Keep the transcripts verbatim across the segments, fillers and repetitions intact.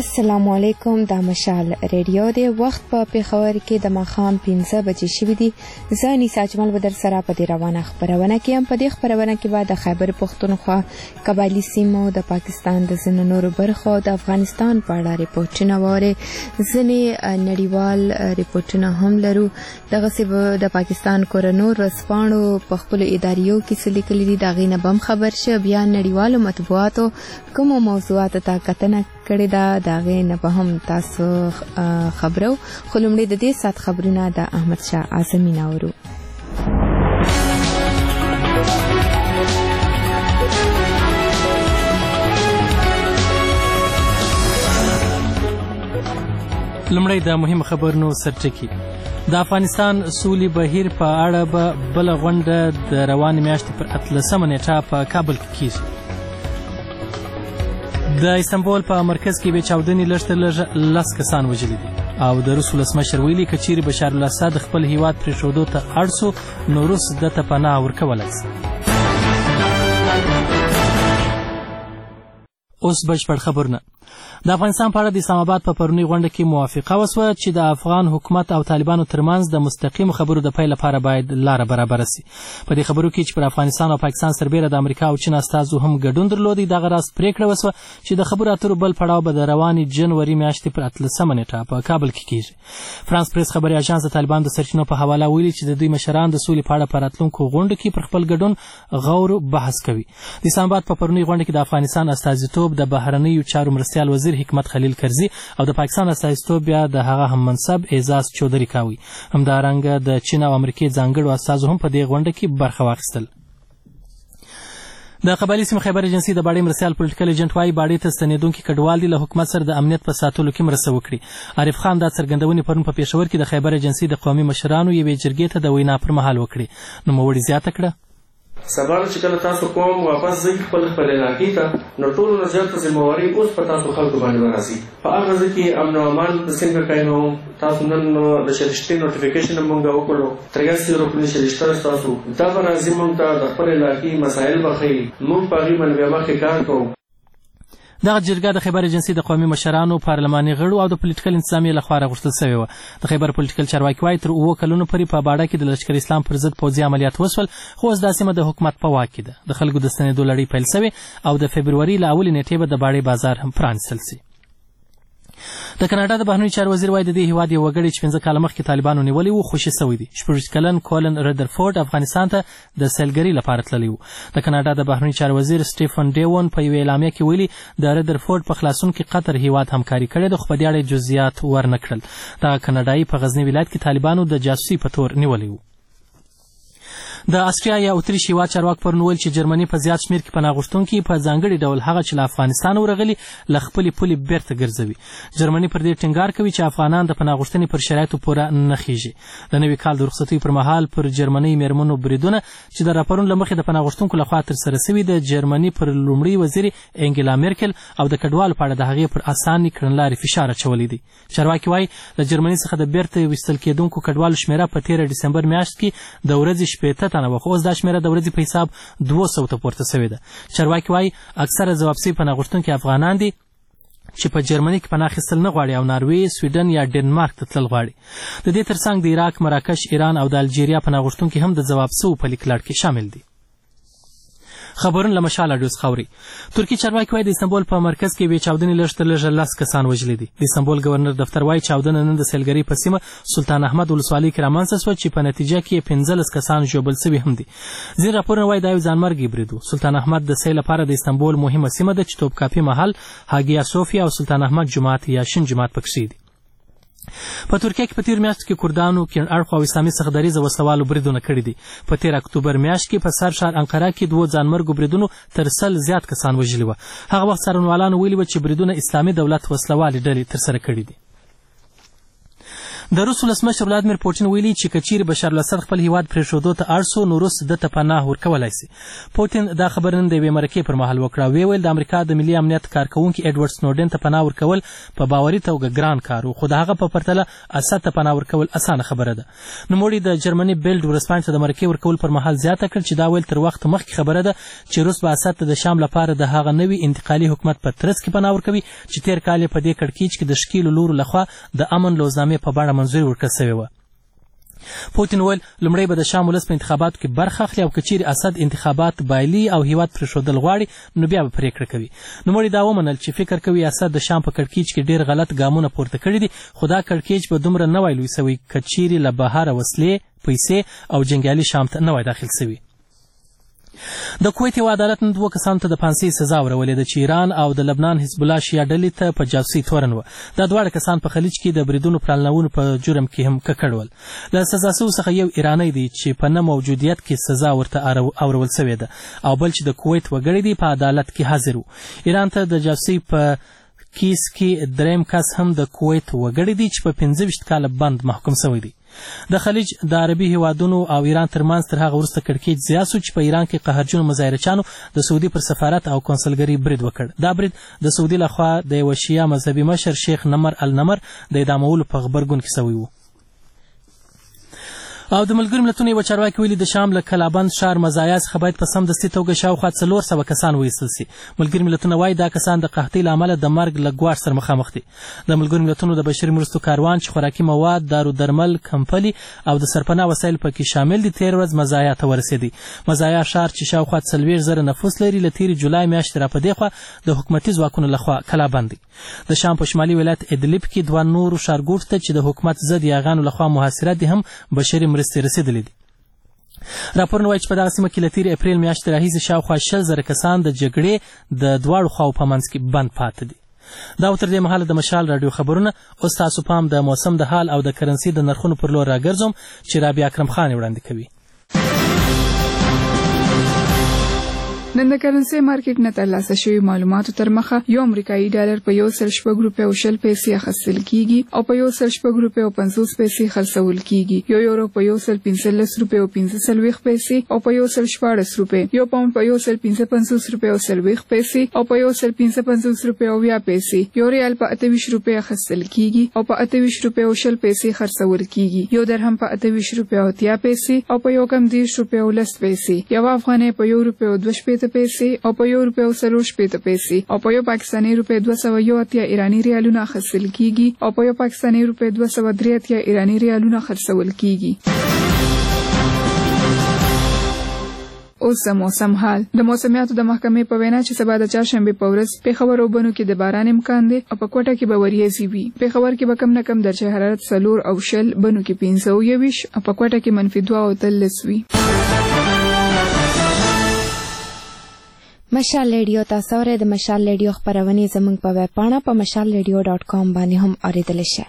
السلام علیکم. دا مشال ریډیو دی. وخت په پېښور کې د ماښام پنځه بجې شوي دي. زه نیسا اجمل به در سره په دې روانه خپرونه کې یم. په دې خپرونه کې به د خیبر پښتونخوا قبایلي سیمو، د پاکستان د ځینو نورو برخو، د افغانستان په اړه ریپورټونه واورئ. ځینې نړیوال ریپورټونه هم لرو. دغسې به د پاکستان کورنو ورځپاڼو په خپلو اداریو کې څه لیکلي دي، د هغې نه به هم خبر شه. بیا نړیوالو مطبوعاتو کومو موضوعاتو ته کتنه کړې ده، د هغې نه به هم تاسو خبرو. خو لومړی د دې ساعت خبرونه د احمد شاه اعظمي نه اورو. لومړی د مهم خبرونو سرټکي. د افغانستان سولې بهیر په اړه به بله غونډه د روانې میاشتې پر اتلسمه نیټه په کابل کې کیږي. د استنبول په مرکز کې بې چاودنې لږ تر لږه لس کسان وژلي دي او د روس ولسمشر ویلي که چیرې بشار الاسد خپل هیواد پرېښودو ته اړ سو نو روس ده ته پناه ورکولی سي. اوس بشپړ خبرونه. د افغانستان په اړه د اسلام آباد په پرونۍ غونډه کې موافقه وسوه چې د افغان حکومت او طالبانو ترمنځ د مستقیمو خبرو د پیل لپاره باید لاره برابره سي. په دې خبرو کې چې پر افغانستان او پاکستان سربیره د امریکا او چین استازو هم ګډون درلودی، دغه راز پریکړه وسوه چې د خبرو اترو بل پړاو به د روانې جنوري میاشتې پر اتلسمه نیټه په کابل کې کیږي. فرانس پریس خبري اژانس د طالبانو د سرچینو په حواله ویلي چې د دوی مشران د سولې په اړه په راتلونکو غونډو کې پر خپل ګډون غور بحث کوي. د اسلام آباد په پرونۍ غونډه کې د افغانستان استازیتوب د بهرنیو چارو مرستیال وزیر حکمت خلیل کرزي او د پاکستان استازیتوب بیا د هغه هم منصب اعزاز چودري کاوي. همدارنګه د چین او امریکې ځانګړو استازو هم په دې غونډه کې برخه واخیستل. د قبایلي سیمو خیبر ایجنسي د باډۍ مرستیال پولیټیکل ایجنټ وايي باډۍ ته ستنېدونکي کډوال دي له حکومت سره د امنیت په ساتلو کې مرسته وکړي. عارف خان دا څرګندونې پرون په پېښور کې د خیبر ایجنسي د قومي مشرانو یوې جرګې ته د وینا پر مهال وکړي. نوموړي زیاته کړه سبا چې کله تاسو کوم واپس ځئ خپل خپل علاقې ته، نو ټولو نه زیاته ذمهواري اوس په تاسو خلکو باندې ورځي. په هغه ځای کې امن او امان څنګه کینو تاسو نن د شریشتې نوټیفیکیشن موږ وکړو تریاسي روپنی شریشته تاسو دا به راځي موږ ته د خپل علاقې مسایل بخي موږ په هغې باندې بیا مخکې کار کوو. دغه جرګه د خیبر ایجنسي د قومي مشرانو، پارلماني غړو او د پولیټیکل انتظامیې لخوا راغوښتل سوې وه. د خیبر پولیټیکل چارواکي وایي تر اووه کلونو پورې په باډه کې د لشکر اسلام پر ضد پوځي عملیات وسول، خو اوس دا سیمه د حکومت په واک کې ده. د خلکو د ستنېدو لړۍ پیل سوې او د فبروري له اولې نیټې به د باډۍ بازار هم پرانیستل سي. د کاناډا د بهرنیو چارو وزیر وایي د دې هیواد یو وګړی چې پنځه کاله مخکې طالبانو نیولی و خوشي سوی دی. شپږ کلن کولن ردرفورد افغانستان ته د سیلګرۍ لپاره تللی و. د کاناډا د بهرنیو چارو وزیر سټیفن ډیون په یوې اعلامیه کې ویلي د ردرفورد په خلاصون کې قطر هیواد همکاري کړې ده، خو په دې اړه جزئیات ورنه کړل. دغه کاناډایي په غزني ولایت کې طالبانو د جاسوسي په تور نیولی و. د استریا یا اتریش هیواد چارواکو پرون ویل چې جرمني په زیات شمېر کې پناه غوښتونکي په ځانګړي ډول هغه چې له افغانستانه ورغلي له خپلې پولې بیرته ګرځوي. جرمني پر دې ټینګار کوي چې افغانان د پناه غوښتنې پر شرایطو پوره نه خیږي. د نوي کال د رخصتیو پر مهال پر جرمني میرمنو بریدونه چې د راپورونو له مخې د پناه غوښتونکو لخوا ترسره سوي د جرمني پر لومړي وزیر انګلا میرکل او د کډوالو په اړه د هغې پر اسانې کړنلارې فشار اچولی دی. چارواکي وایي د جرمني څخه د بیرته ویستل کېدونکو کډوالو شمېره په تېره ډسمبر میاشت کې د ورځې شپېته تنه وه، خو اوس دا شمېره د ورځې په حساب دوه سوو ته پورته سوې ده. چارواکي وایي اکثره ځواب سوي پناه غوښتونکي افغانان دي چې په جرمني کې پناه اخیستل نه غواړي او ناروې، سویډن یا ډنمارک ته تلل غواړي. د دې ترڅنګ د عراق، مراکش، ایران او د الجیریا پناه غوښتونکي هم د ځواب سوو په لیکلړ کې شامل دي. خبرونه له مشال اډیو څخه اورئ. ترکي چارواکي وایي د استنبول په مرکز کې بې چاودنې لږ تر لږه لس کسان وژلي دي. د استنبول ګورنر دفتر وایي چاودنه نن د سیلګرۍ په سیمه سلطان احمد ولسوالۍ کې رامنځته سوه چې په نتیجه کې یې پنځلس کسان ژوبل سوي هم دي. ځینې راپورونه وایي دا یو ځانمرګي برید و. سلطان احمد د سیل لپاره د استنبول مهمه سیمه ده چې توپکاپي محل، هاګیا صوفیا او سلطان احمد جومات یا شین جومات پکښې دي. په ترکیه کې په تیر میاشت کې کردانو، کیڼ اړخو او اسلامي څخدریزه وسلوالو بریدونه کړي دي. په تیر اکتوبر میاشت کې په سر ښار انقره کې دوو ځانمرګو بریدونو تر سل زیات کسان وژلي وه. هغه وخت څارنوالانو ویلي وه چې بریدونه اسلامي دولت وسلوالې ډلې ترسره کړي دي. د روس ولسمشر ولادیمیر پوټین ویلي چې که چیرې بشار الاسد خپل هیواد پرېښودو ته اړ سو نو روس ده ته پناه ورکولی سي. پوټین دا خبره نن د یوې مرکې پر مهال وکړه. ویې ویل د امریکا د ملي امنیت کارکوونکي ایډورډ سنوډن ته پناه ورکول په باوري توګه ګران کار و، خو د هغه په پرتله اسد ته پناه ورکول اسانه خبره ده. نوموړي د جرمني بیلډ ورځپاڼې ته د مرکې ورکول پر مهال زیاته کړ چې دا ویل تر وخت مخکې خبره ده چې روس به اسد ته د شام لپاره د هغه نوي انتقالي حکومت په ترڅ کې پناه ورکوي چې تېر کال یې په دې کړکېچ کې د ښکېلو لورو لخوا د امن لوزنامې په بڼه منظوري ورکړل سوې وه. پوټین ویل لومړی به د شام ولس په انتخاباتو کې برخه اخلي او که چیرې اسد انتخابات بایلي او هیواد پرېښودل غواړي نو بیا به پرېکړه کوي. نوموړي دا ومنل چې فکر کوي اسد د شام په کړکېچ کې ډېر غلط ګامونه پورته کړي دي، خو دا کړکېچ به دومره نه وای لوی سوی که چیرې له بهره وسلې، پیسې او جنګیالي شام ته نه وای داخل سوي. د کویت یو عدالت نن دوه کسانو ته د پانسۍ سزا ورولې ده چې ایران او د لبنان حزب الله شیعه ډلې ته په جاسوسۍ تورن وه. دا دواړه کسان په خلیج کې د بریدونو پلانونو په جرم کې هم ککړ ول. له سزا سوو څخه یو ایرانی دی چې په نه موجودیت کې سزا ورته اورول سوې ده او بل چې د کویت وګړی دی په عدالت کې حاضر و. ایران ته د جاسوسۍ په کیس کې دریم کس هم د کویت وګړی دی چې په پنځه ویشت کاله بند محکوم سوی دی. د خلیج د عربي هیوادونو او ایران ترمنځ تر هغه وروسته کړکېچ زیات شو چې په ایران کې قهرجنو مظاهرچیانو د سعودي پر سفارت او کونسلګرۍ برید وکړ. دا برید د سعودي لخوا د یوه شیعه مذهبي مشر شیخ نمر النمر د اعدامولو په غبرګون کې سوی و. او د ملګرو ملتونو یوه چارواکي ویلي د شام له کلابند ښار مزایا څخه باید په سمدستي توګه شاوخوا څلور سوه کسان وایستل سي. ملګري ملتونه وایي دا کسان د قحطۍ له امله د مرګ له ګواښ سره مخامخ دي. د ملګرو ملتونو د بشري مرستو کاروان چې خوراکي مواد، دارو درمل، کمپلي او د سرپناه وسایل پکې شامل دي تېره ورځ مزایا ته ورسېدی. مزایا ښار چې شاوخوا څلوېښت زره نفوس لري له تېرې جولای میاشتې را په دې خوا د حکومتي ځواکونو لخوا کلابند دی. د شام په شمالي ولایت ادلب کې دوه نورو ښارګوټو ته چې د حکومت ضد یاغانو لخوا محاصره دي هم بشري مرستې رسېدلې دي. راپورونه وایي چې په دغه سیمه کې له تېرې اپریل میاشتې راهیسې شاوخوا شل زره کسان د جګړې د دواړو خواو په منځ کې بند پاتې دي. دا تر دې مهاله د مشال راډیو خبرونه. اوس تاسو پام د موسم د حال او د کرنسي د نرخونو پر لور راګرځوم چې رابعه اکرم خان وړاندې کوي. نن د کرنسي مارکیټ نه ترلاسه شوي معلوماتو تر مخه یو امریکایي ډالر په یو سل شپږ روپۍ او شل پیسې اخیستل کیږي او په یو سل شپږ روپۍ او پنځوس پیسې خرڅول کیږي. یو یورو په یو سل پنځلس روپۍ او پنځه څلوېښت پیسې او په یو سل شپاړس روپۍ. یو پاونډ په یو سل پنځه پنځوس روپۍ او څلوېښت پیسې او په یو سل پنځه پنځوس روپۍ او اویا پیسې. یو ریال په اته ویشت روپۍ اخیستل کیږي او په اته ویشت روپۍ او شل پیسې خرڅول کیږي. یو درهم په اته ویشت روپۍ او اتیا پیسې او په یو کم دېرش روپۍ او لس پیسې. یو افغانۍ په یو روپۍ او دوه شپېته پیسې او په یو روپۍ او څلور شپېته پیسې او په یو پاکستاني روپۍ دوه سوه یو اتیا ایراني ریالونه اخیستل کیږي او په یو پاکستاني روپۍ دوه سوه درې اتیا ایراني ریالونه خرڅول کیږي. اوس د موسم حال. د موسمیاتو د محکمې په وینا چې سبا د چهارشنبې په ورځ پېښور او بنو کې د باران امکان دی او په کوټه کې به وریځې وي. پېښور کې به کم نه کم درجه حرارت څلور او شل، بنو کې پنځه او یویشت او په کوټه کې منفي دوه او اتلس وي. مشال ریډیو تاسو اورئ. د مشال ریډیو خپرونې زموږ په ویب پاڼه په مشال ریډیو ډاټ کام باندې هم اورېدلی شئ.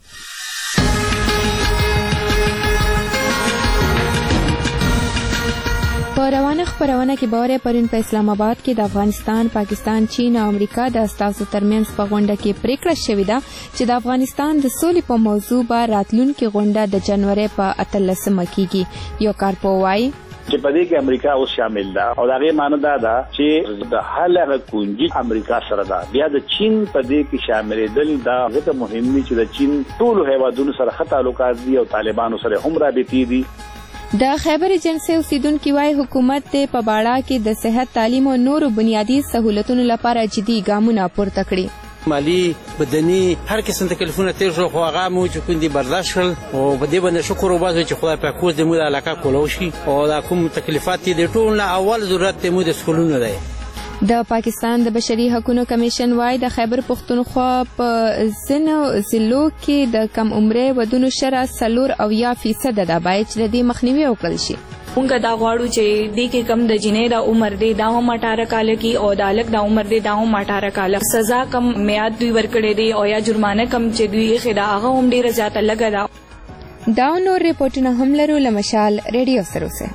په روانه خپرونه کې به اورئ پرون په اسلام آباد کې د افغانستان، پاکستان، چین او امریکا د استازو ترمنځ په غونډه کې پریکړه شوې ده چې د افغانستان د سولې په موضوع به راتلونکې غونډه د جنورۍ په اتلسمه کېږي. یو کارپوه وایي چې په دې کې امریکا اوس شامل ده او دا غي معنی دا ده چې د حل هغه کنجي امریکا سره ده. بیا د چین په دې کې شاملېدل دا غته مهم دي چې د چین ټول هیوادونو سره ښه تعلقات دي او طالبانو سره هم رابطې دي. د خیبر ایجنسۍ اوسیدونکي وایي حکومت ته په باړه کې د صحت، تعلیم او نورو بنیادي سہولتونو لپاره جدي ګامونه پورته کړي. مالی، بدني، هر قسم تکلیفونه تیر شو خو هغه مو چې کوم دي برداشت کړل او په دې باندې شکر وباسو چې خدای پاک اوس دې مو د علاقه کولو شي او دا کوم تکلیفات دي ټول نه اول ضرورت مو د سکولونو دی. د پاکستان د بشري حقوقو کمیشن وايي د خیبر پښتونخوا په ځینو ضلعو کې د کم عمرې ودونو شرح څلور اویا فیصد ده. باید چې د دې مخنیوي وکړل شي. مونږ دا غواړو چې دې کې کم د جنې د عمر دی دا هم اٹھارہ کال کې او د الګ د عمر دی دا هم اٹھارہ کال. سزا کم میعاد دوی ورکړي دي او یا جرمانه کم چې دوی خدا هغه هم ډیره زیاته لګا ده. دا نور ریپورتونه هم لرو. لمشال ریډیو سره اوسئ.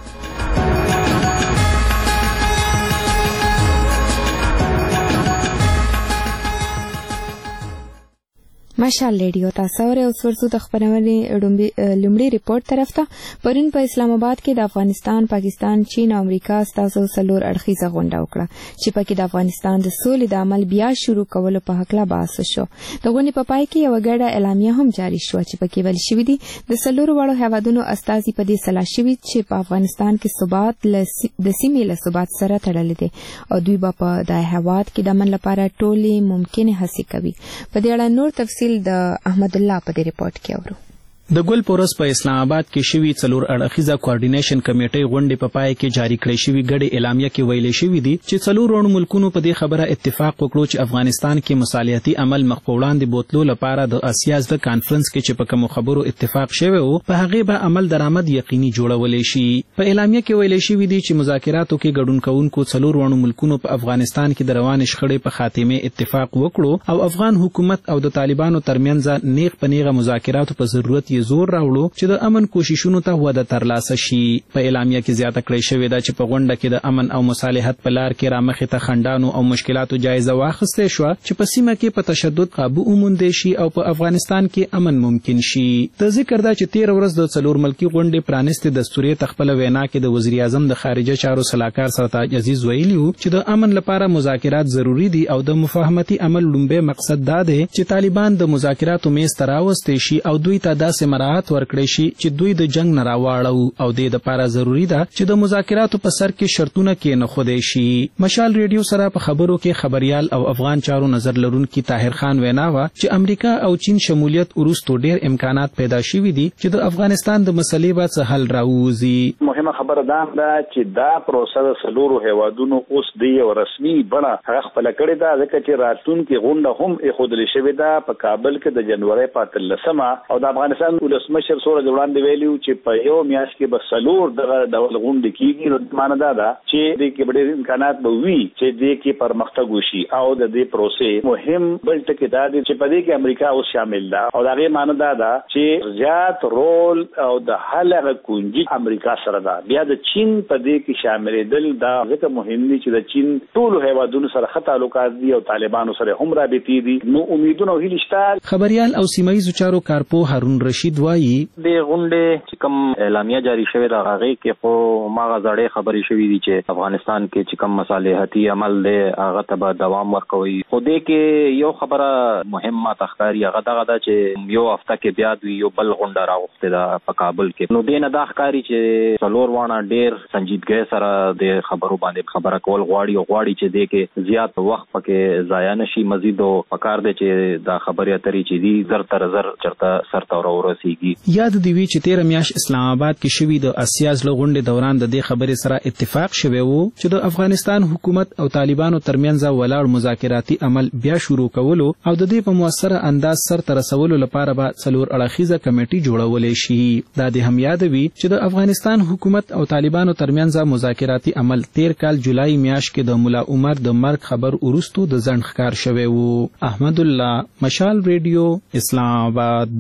مشال ریډیو تاسو ورته اوس ورسو د خبرونې لومړی ریپورت طرف ته پرون په اسلام آباد کې د افغانستان، پاکستان، چین او امریکا ستاسو څلور اړخیزه غونډه وکړه چې پکې د افغانستان د سولې د عمل بیا شروع کولو په حق لا بحث شو. د غونډې په پای کې یو ګډه اعلامیه هم جاری شو چې پکې ویل شوی دی د څلورو وړو هیوادونو استازي په دې سلا شوي چې په افغانستان کې ثبات د سیمې له ثبات سره تړلې دي او دوی به په د هیواد کې د امن لپاره ټولې ممکنه هڅې کوي. په دې اړه نور تفصیل د احمد الله په دې ریپورت کې اورو. د ګل پورس په اسلام آباد کې شوی څلور اړخیزه کوارډینیشن کمیټې غونډې په پای کې جاری کړې شوی ګډه اعلامیه کې ویلې شوی دی چې څلور وړو ملکونو په دې خبره اتفاق وکړو چې افغانستان کې مصالحتي عمل مخ په وړاندې بوتلو لپاره د اسیا د کانفرنس کې چې په کوم خبرو اتفاق شوی وو په هغه به عمل درآمد یقیني جوړول شي. په اعلامیه کې ویلې شوی دی چې مذاکراتو کې ګډون کوونکو څلور وړو ملکونو په افغانستان کې د روان شخړې په خاتمه اتفاق وکړو او افغان حکومت او د طالبانو ترمنځ نیغ په نیغه مذاکراتو په ضرورت یې زور راوړو چې د امن کوششونو ته وده ترلاسه شي. په اعلامیه کې زیاته کړې شوې ده چې په غونډه کې د امن او مصالحت په لار کې رامخې ته خنډانو او مشکلاتو جایزه واخیستې شوه چې په سیمه کې په تشدد قابو وموندې شي او په افغانستان کې امن ممکن شي. د ذکر ده چې تیر ورځ د څلور ملکي غونډې پرانیستې دستوري تخپل وینا کې د وزیر اعظم د خارجه چارو سلاکار سرتاج عزیز ویلي وو چې د امن لپاره مذاکرات ضروری دي او د مفاهمتي عمل لومبه مقصد دا دی چې طالبان د مذاکراتو میز ته راوستي شي او دوی ته داسې مراعات ورکړي شي چې دوی د جنگ نه راواړو او د دې لپاره ضروری ده چې د مذاکراتو په سر کې شرطونه کې نه خودي شي. مشال ریډیو سره په خبرو کې خبريال او افغان چارو نظر لرونکي طاهر خان وینا وا چې امریکا او چین شمولیت ورستو ډېر امکانات پیدا شوي دي چې د افغانستان د مسلې به څه حل راوځي. مهمه خبره ده چې دا پروسه د څلورو هیوادونو اوس د یو رسمي بڼه هغه خپل کړی ده ځکه چې راتلونکي غونډه هم ایښودل شوې ده په کابل کې د جنوري په اتلسمه او د افغانستان ولسمشر سره وړاندې ویلو چې په یو میاشت کې به څلور دغه ډول غونډې کیږي. نو معنی دا ده چې د کې ډېر امکانات به وي چې د کې پرمختګ وشي او د دې پروسې مهم بل ټکی دا دی چې په دې کې امریکا اوس شامل ده او دا غي معنی دا ده چې زیات رول او د حل غونډې امریکا سره ده. بیا د چین په دې کې شاملېدل دا ځکه مهم دي چې د چین ټول هیوادونو سره ښه تعلقات دي او طالبانو سره هم رابطې دي. نو امیدونه هیله شته. خبريال او سیمایي چارو کارپو هارون رشید وایي د غونډې چې کوم اعلامیه جاری شوی دا هغه کې خو ماغه زړې خبرې شوې دي چې افغانستان کې چې کوم مصالحتي عمل دی هغه ته به دوام ورکوي. خو دې کې یو خبره مهمه تخکاری هغه دغه ده چې یو هفته کې بیا دوی یو بل غونډه راوخته ده په کابل کې. نو دې نه دا ښکاري چې څلور وانه ډېر سنجیدګۍ سره د خبرو باندې خبره کول غواړي او غواړي چې دې کې زیات وخت پکې ضایع نشي. مزید پکار دی چې دا خبرې اترې چې دي زر تر زر چرته سر ته ورسیږي. یاد دی وی چې تیر میاش اسلام آباد کې شوی د اسیا ځل غونډې دوران د دې خبرې سره اتفاق شوی وو چې د افغانستان حکومت او طالبانو ترمنځ ولاړ مذاکراتي عمل بیا شروع کولو او د دې په موثر انداز سر ته رسولو لپاره به څلور اړخیزه کمیټې جوړولې شي. دا د هم یاد وی چې د افغانستان حکومت او طالبانو ترمنځ مذاکراتي عمل تیر کال جولای میاش کې د مولا عمر د مرګ خبر ورستو د ځنډ ښکار شوی وو. احمد الله، مشال ریډیو، اسلام آباد.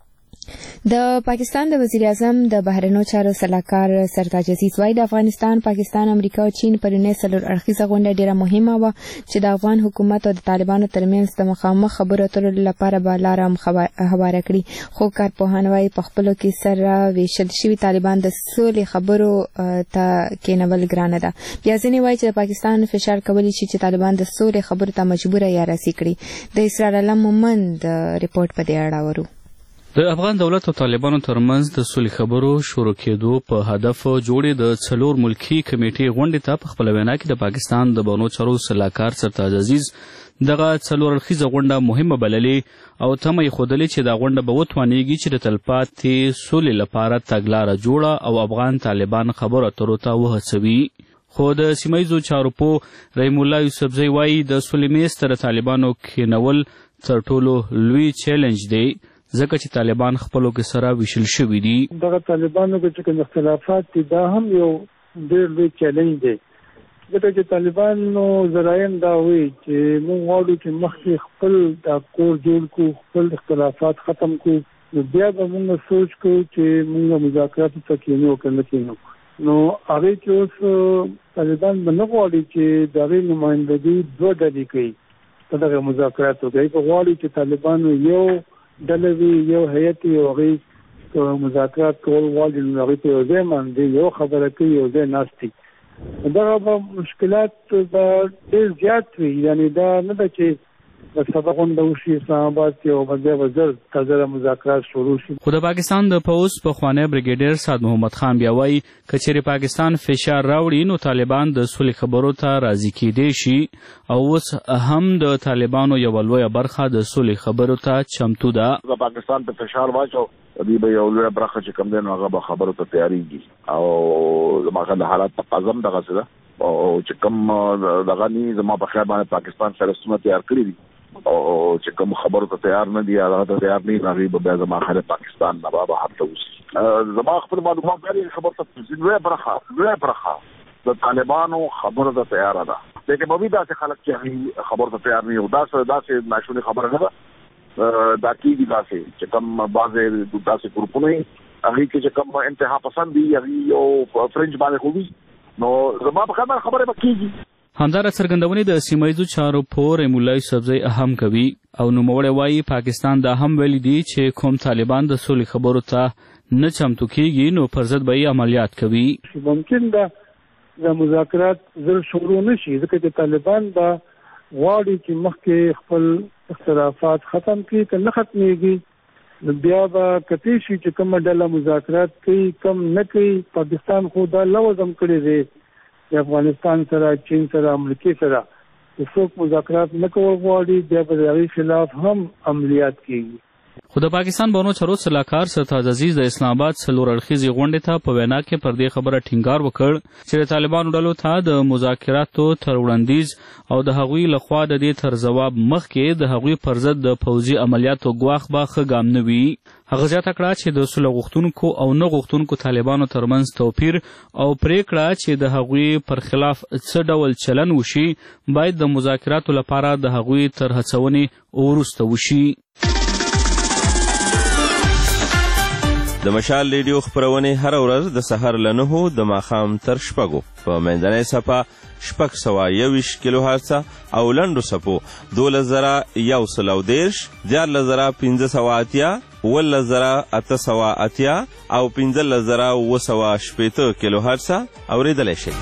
د پاکستان د وزیر اعظم د بهرنیو چارو سلاکار سرتاج عزیز وایي د افغانستان، پاکستان، امریکا او چین پرونی څلور اړخیزه غونډه ډیره مهمه وه چې د افغان حکومت او د طالبانو ترمنځ د مخامخ خبرو اترو لپاره به لاره هواره کړي. خو کارپوهان وایي په خپلو کې سره ویشل شوي طالبان د سولې خبرو ته کېنول ګرانه ده. بیا ځینې وایي چې د پاکستان فشار کولی شي چې طالبان د سولې خبرو ته مجبوره یا راسي کړي. د اسرار علم مومند ریپورت په دې اړه ورو. د افغان دولت او طالبانو ترمنځ د سولې خبرو شروع کېدو په هدف جوړې د څلور ملکی کمیټې غونډې ته په خپل وینا کې د پاکستان د بهرنیو چارو سلاکار سرتاج عزیز دغه څلور اړخیزه غونډه مهمه بللې او تمه یې ښودلې چې دا غونډه به وتوانېږي چې د تلپاتې سولې لپاره تګلاره جوړه او افغان طالبان خبرو اترو ته وهڅوي. خو د سیمایي چارو په رحیم الله یوسفزی وایي د سولې میز ته د طالبانو کېنول تر ټولو لوی چیلنج دی ځکه چې طالبان خپلو کې سره ویشل شوي دي. دغه طالبانو کې چې کوم اختلافات دي دا هم یو ډېر لوی چیلنج دی ځکه چې طالبانو ذرایم دا وایي چې موږ غواړو چې مخکې خپل دا کور جوړ کړو، خپل اختلافات ختم کړو، نو بیا به موږ سوچ کوو چې موږ مذاکراتو ته کېنو که نه کېنو. نو هغې کې اوس طالبان به نه غواړي چې د هغې نمایندګي دوه ډلې کوي. په دغه مذاکراتو کې په غواړي چې طالبانو یو ډلوي یو هیئت یو غي مذاکرات کول غواړي نو هغه په یو ځای باندې یو خبره کوي یو ځای ناستي دغه مشکلات به ډېر زیات وي یعنی دا نه ده چې سبقون د وشي اسلام آباد کې او باندې وزر تازه مذاکرات شروع شي. خو د پاکستان د پوز په خوانی بریګیډر سعد محمد خان بیا وایي کچېرې پاکستان فشار راوړي نو طالبان د صلح خبرو ته راضي کېدی شي او اوس هم د طالبانو یو لویه برخه د صلح خبرو ته چمتو ده. د پاکستان په فشار واچو دی به یو لویه برخه چې کوم دی نو هغه به خبرو ته تیاریږي او زموږ د حالات تقاضا دغه څه ده او چې کوم دغه ني زموږ په خیال باندې پاکستان سره ستونه تیار کړی دي او چې کوم خبرو ته تیار نه دي هغه ته تیار نه راغی به زما خاله پاکستان نه به هر څه وسی زما خپل معلومات لري خبر ته لوی برخه لوی برخه د طالبانو خبره ته تیار ده لکه به دا چې خلک چې خبر ته تیار نه یو دا څه دا څه ناشونی خبره نه ده دا کیږي دا چې کوم بعضه د تاسو ګروپونه هغه کې چې کوم انتها پسند دي هغه او فرنج باندې خوبي نو زما په خبره خبره پکېږي. همدارا څرګندونې د سیمایي چارو پور مولای سبزی اهم کوي او نوموړی وایي پاکستان دا هم ویلي دي چې کوم طالبان د صلح خبرو ته نه چمتو کېږي نو پر ضد به عملیات کوي. ممکن ده د مذاکرات زر شروع نشي ځکه چې طالبان دا غواړي چې مخکې خپل اختلافات ختم کړي که نه ختمېږي نو بیا به کتی شي چې کومه ډله مذاکرات کوي کم نه کوي. پاکستان خو دا لوزم کړی دی د افغانستان سره چین سره امریکا سره څوک مذاکرات نه کول غواړي بیا په دغه خلاف هم عملیات کیږي. خو د پاکستان بانو چارو سلاکار سرتاج عزیز د اسلام آباد څلور اړخیزې غونډې ته په وینا کې پر دې خبره ټینګار وکړ چې د طالبانو ډلو ته د مذاکراتو تر وړاندیز او د هغوی لخوا د دې تر ځواب مخکې د هغوی پر ضد د پوځي عملیاتو ګواښ به ښه ګام نه وي. هغه زیاته کړه چې د صلح غوښتونکو او نه غوښتونکو طالبانو ترمنځ توپیر او پریکړه چې د هغوی پر خلاف څه ډول چلن وشي باید د مذاکراتو لپاره د هغوی تر هڅونې وروسته وشي. د مشال ریډیو خپرونې هر ورځ د سحر له نهو د ماښام تر شپږو په منځنۍ څپه شپږ سوه یوویشت کیلو هرڅه او لنډو څپو دولس زره یو سل او دېرش دیارلس زره پنځه سوه اتیا اوولس زره اته سوه اتیا او پنځلس زره اووه سوه شپېته کیلو هرڅه اورېدلی شئ.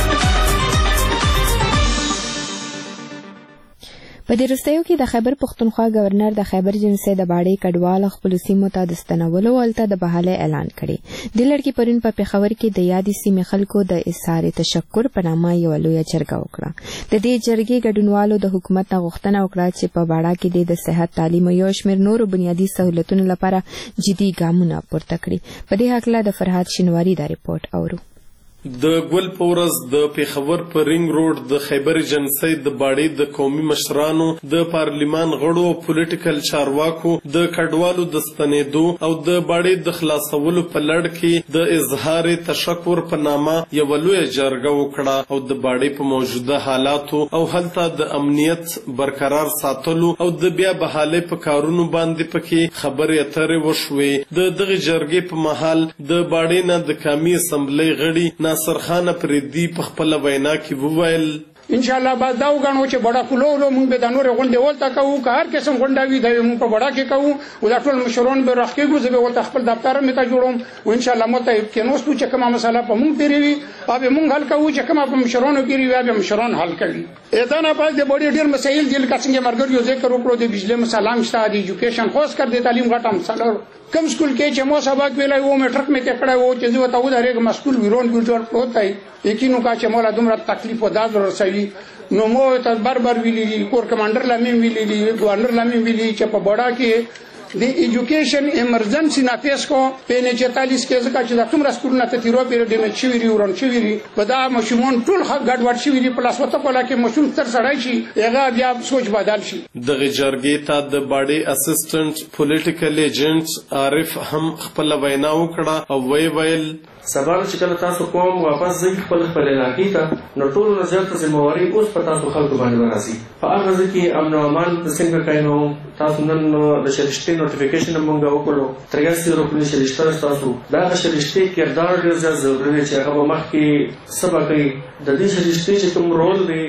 په دې وروستیو کې د خیبر پښتونخوا ګورنر د خیبر جنسي د باړې کډوال خپلو سیمو ته د ستنولو هلته د بحالۍ اعلان کړی. دې لړ کې پرون په پېښور کې د یادې سیمې خلکو د اظهار تشکر په نامه یوه لویه جرګه وکړه. د دې جرګې ګډونوالو د حکومت نه غوښتنه وکړه چې په باړه کې د صحت تعلیم او یو شمېر نورو بنیادي سهولتونو لپاره جدي ګامونه پورته کړي. په دې هکله د فرهاد شینواري دا رپورټ اورو. د ګل په ورځ د پیښور په رینګ روډ د خیبر ایجنسۍ د باړې د قومي مشرانو د پارلیمان غړو او پولیټیکل چارواکو د کډوالو د ستنېدو او د باړې د خلاصولو په لړ کې د اظهار تشکر په نامه یوه لویه جرګه وکړه او د باړې په موجوده حالاتو او هلته د امنیت برقرار ساتلو او د بیا بحالۍ په کارونو باندې پکې خبرې اترې وشوې. د دغه جرګې په مهال د باړې نه د قومي اسمبلۍ غړي ناصر خان پردي په خپل وینا کې وویل ان شاء الله بعد دا وګڼو چې بڑا کولو موږ به د نور غونډې ولته کوو که هر قسم غونډه وي دا موږ په بڑا کې کوو او دا ټول مشرون به راخکېږو زه به ولته خپل دفتر مې ته جوړوم او ان شاء الله مو ته کېنوستو چې کومه مسله په موږ تېرې وي او به موږ حل کوو چې کومه په مشرانو تېرې وي به مشران حل کوي. دا نه پاس د بډې ډېر مسایل دي لکه څنګه مرګر یو ذکر وکړو د بجلی مسله هم شته د ایجوکیشن خاص کر د تعلیم غټه مسله کم سکول کې چې مو سبق ویلای وو میټرک مې ته کړای وو چې زه ته ودرېږم مسکول ویرون ګل پروت دی یقینو کا چې مولا دومره تکلیف و داد ورسوي نو مو ته بار بار ویلي کور کمانډر لامي ویلي ګورنر لامي ویلي چې په بڑا کې د ایجوکیشن ایمرجنسي نافذ کو په چالیس کې ځکه چې د کوم رسکولونه ته تیرو پیریډ کې شوی ری ورن شوی ری په دا مشمون ټول حق ګډ وډ شوی ری پلاس وته کولا کې مشوم تر سړی شي هغه بیا سوچ بدل شي. د جرګې ته د باډي اسسټنټ پولیټیکل ایجنټ عارف هم خپل وینا وکړه او وی ویل سبا چې کله تاسو کوم واپس ځئ خپل خپل علاقې ته نو ټولو نه زیاته ذمہواري اوس په تاسو خلکو باندې راځي. په هغه ځای کې امن او امان څنګه کاینو تاسو نن د شریشتې نوټیفیکیشن موږ وکړو تریاسي روپنی شریشته تاسو دا شریشتې کردار ډېر زیات ضروري دی چې هغه مخکې سبا کوي د دې شریشتې چې کوم رول دی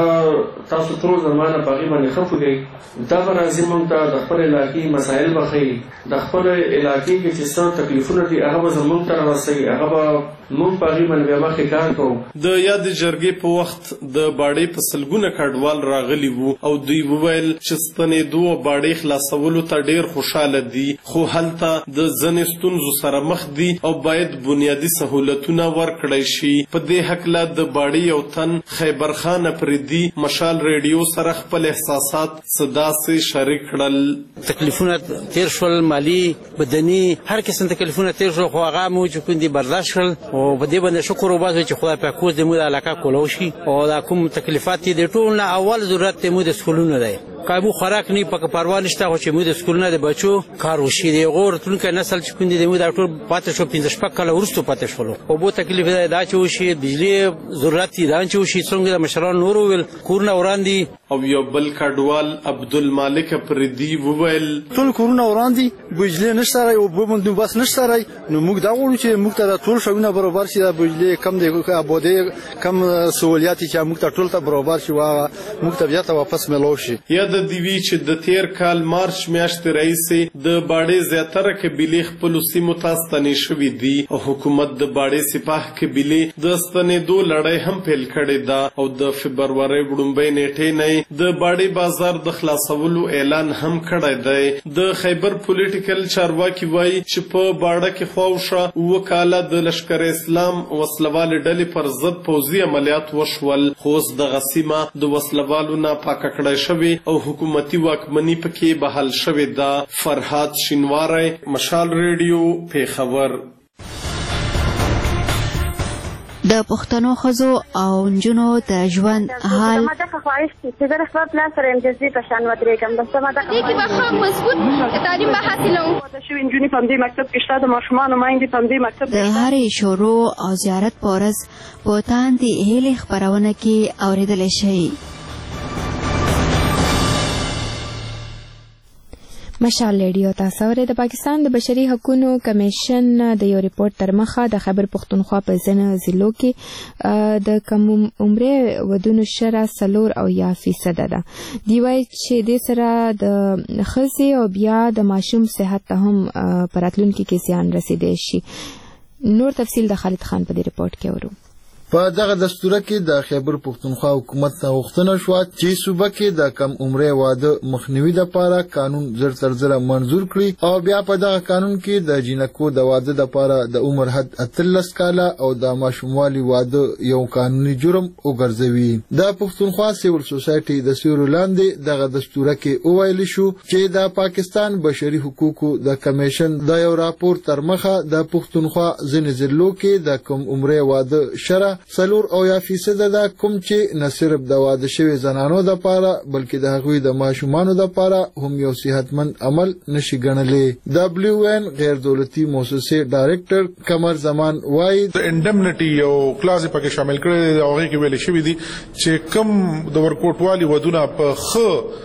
هغه تاسو ټول زمانه باغی باندې خفوږئ دا به راځي موږ ته د خپل علاقې مسایل به ښیي د خپل علاقې کې چې څه تکلیفونه دي هغه به زموږ ته رارسوي هغه به موږ باغی باندې بیا مخکې کار کوو. د یادې جرګې په وخت د باډۍ په سلګونه کډوال راغلي وو او دوی وویل چې ستنېدو او باډۍ خلاصولو ته ډېر خوشحاله دي خو هلته د ځینې ستونزو سره مخ دي او باید بنیادي سهولتونه ورکړی شي. په دې هکله د باډۍ یو تن خیبر خان افریدي مشال ریډیو سره خپل احساسات داسې شریک کړل. تکلیفونه تیر شول، مالی بدني هر قسم تکلیفونه تیر شول خو هغه مو چې کوم دي برداشت کړل او په دې باندې شکر وباسو چې خدای پاک کوز دې مو د علاقه کولو شي او دا کوم تکلیفات دي ټول نه اول ضرورت مو د سکولونو دی قابو خوراک نه پک پروا نشته خو چې مو د سکولونو د بچو کار وشي دی غور تونکه نسل چې کوم دي مو دا ټول پاتې شو پنځه شپږ کاله ورستو پاتې شول او بو تکلیف دا چې وشي بجلی ضرورت دي دا چې وشي څنګه د مشران نور ول کورونه وړاندې او یو بل کډوال عبدالمالک افریدي وویل ټول کورونه وړاندې بجلی نشته او بو باندې بس نشته نو موږ دا غواړو چې موږ ته ټول شونه برابر شي د بجلی کم دی آبادی کم سہولیات چې موږ ته ټول ته برابر شي واغه موږ ته بیا ته واپس ملو شي. یا د دیوی چې د تیر کال مارچ میاشتې راهیسې د باډۍ زیاتره قبیلې خپلو سیمو ته ستنې شوي دي او حکومت د باډۍ سپاه قبیلې د ستنېدو لړۍ هم پیل کړې ده او د فبرورۍ وړومبۍ نیټې نه د باډۍ بازار د خلاصولو اعلان هم کړی دی. د خیبر پولیټیکل چارواکي وایي چې په باډه کې خواوشا اوه کاله د لشکر اسلام وسلوالې ډلې پر ضد پوځي عملیات وشول خو اوس دغه سیمه د وسلوالو نه پاکه کړی شوې او حکومتي واکمني پکې بحال شوې ده. فرهاد شینواری، مشال ریډیو، پیښور. د پښتنو ښځو او نجونو د ژوند حال ما دغه خواهش چې زه د خپل پلار سره امتیازي په شان ودرېږم بس ما دغه دې کې به ښه مضبوط تعلیم به حاصلوم. واده شوي نجونې په همدې مکتب کې شته د ماشومانو میندې په همدې مکتب د هرې شروع او زیارت په ورځ په تاندې هیلې خپرونه کې اورېدلی شئ. مشال ریډیو تاسو اورئ. د پاکستان د بشري حقوقو کمیشن د یو ریپورت تر مخه د خیبر پښتونخوا په ځینو ضلعو کې د کم عمره ودونو شرح څلور او یا فیصده ده. دی وایي چې دې سره د ښځې او بیا د ماشوم صحت ته هم په راتلونکي کې زیان رسیدی شي. نور تفصیل د خالد خان په دې ریپورت کې اورو. په دغه دستور کې د خیبر پښتونخوا حکومت ته غوښتنه شوه چې صوبه کې د کم عمره واده مخنیوي لپاره قانون زر تر زره منظور کړي او بیا په دغه قانون کې د جینکو د واده لپاره د عمر حد اتلس کاله او د ماشوموالي واده یو قانوني جرم وګرځوي. د پښتونخوا سیول سوسایټي د سیورو لاندې دغه دستور کې وویل شو چې د پاکستان بشري حقوقو د کمیشن د یو راپور تر مخه د پښتونخوا ځینې ضلعو کې د کم عمره واده شرح څلور او یا فیصده ده کوم چې نه صرف د واده شوي زنانو دپاره بلکې د هغوی د ماشومانو دپاره هم یو صحتمند عمل نشي ګڼلی. دبلیو این غیر دولتي موسسې ډایرکټر قمر زمان وایي د انډمنټي یو کلاز پکې شامل کړی دی او هغې کې ویلې شوي دي چې کم د ورکوټوالي ودونه په ښه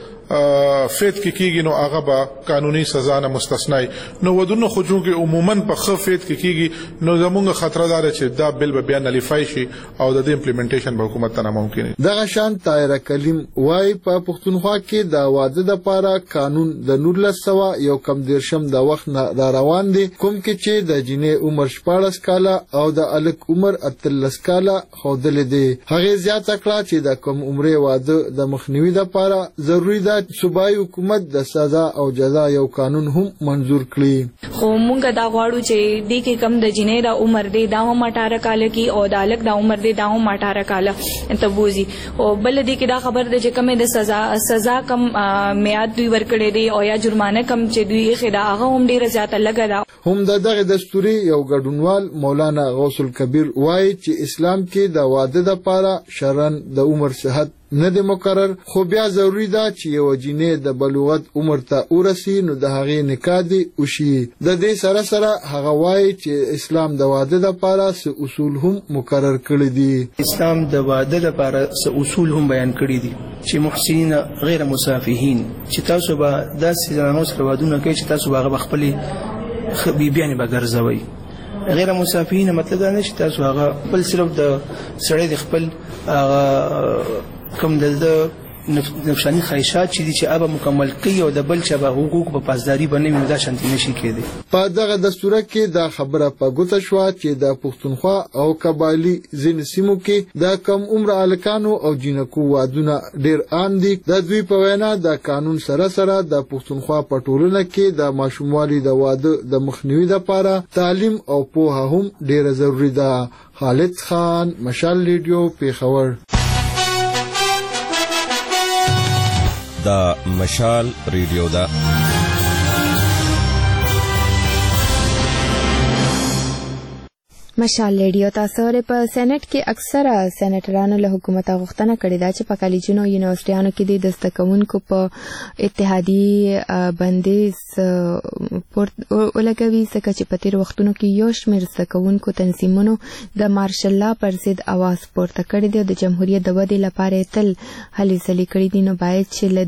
فیت کې کیږي نو هغه به قانوني سزا نه مستثنی. نو ودونه خو چې عموما په ښه فیت کې کیږي نو زمونږ خطر دا دی چې دا بل به بیا نلیفای شي او د دې امپلیمنټیشن به حکومت ته ناممکن وي. دغه شان طاهره کلیم وایي په پښتونخوا کې د واده دپاره قانون د نولس سوه یو کم دېرشم د وخت نه را روان دی کوم کې چې د جینۍ عمر شپاړس کاله او د هلک عمر اتلس کاله ښودلی دی. هغې زیاته کړه چې د کم عمرې واده د مخنیوي دپاره ضروري ده صوبایي حکومت د سزا او جزا یو قانون هم منظور کړي. خو مونږ دا غواړو چې دې کې کم د جینۍ د عمر دی دا هم اټاره کاله کې او د هلک د عمر دی دا هم اټاره کاله ته بوځي او بل دې کې دا خبر ده چې کمې د سزا سزا کم میعاد دوی ورکړی دی او یا جرمانه کم چې دوی یې دا هغه هم ډېره زیاته لږه ده. هم د دغه دستوري یو ګډونوال مولانا غوث الکبیر وایي چې اسلام کې د واده دپاره شرعاً د عمر صحت نه دی مقرر، خو بیا ضروری ده چې یو جینې د بلوغت عمر ته ورسی نو د هغې نکاح دی وشي. د دې سره سره هغه وایي چې اسلام د واده لپاره څه اصول هم مقرر کړي دي. اسلام د واده لپاره څه اصول هم بیان کړي دي چې محسنین غیر مسافهین، چې تاسو به داسې زنانو سره وادونه کوي چې تاسو به هغه خپلې بیبیانې به ګرځوئ. غیر مسافرین مطلب دا نه چې تاسو هغه بل صرف د سړی د خپل کوم د نفسانی خواهشات چې دي چې هغه مکمل کوي او د بل چا به حقوق په پاسداري باندې نه دا شانتي نشي کېدی. په دغه دستوره کې دا خبره په ګوته شوه چې د پښتونخوا او قبایلي ځینو سیمو کې د کم عمر هلکانو او جینکو وادونه ډېر عام دي. د دوی په وینا د قانون سره سره د پښتونخوا په ټولنه کې د ماشوموالي د واده د مخنیوي لپاره تعلیم او پوهه هم ډېره ضروري ده. خالد خان، مشال ریډیو، پیښور. دا مشال ریډیو ده. مشال ریډیو تاسو په سېنات کې اکثره سېناترانو له حکومت غوښتنه کړې ده چې په کالجونو او یونیورسيټیانو کې د زده کوونکو په اتحادیې بندیز ولګوي، ځکه چې په تیر وختونو کې یو شمېر زده کوونکو تنظیمونو د مارشل لا پر ضد اواز پورته کړی دی او د جمهوریت د ودې لپاره تل هلې ځلې کړي دي. نو باید چې له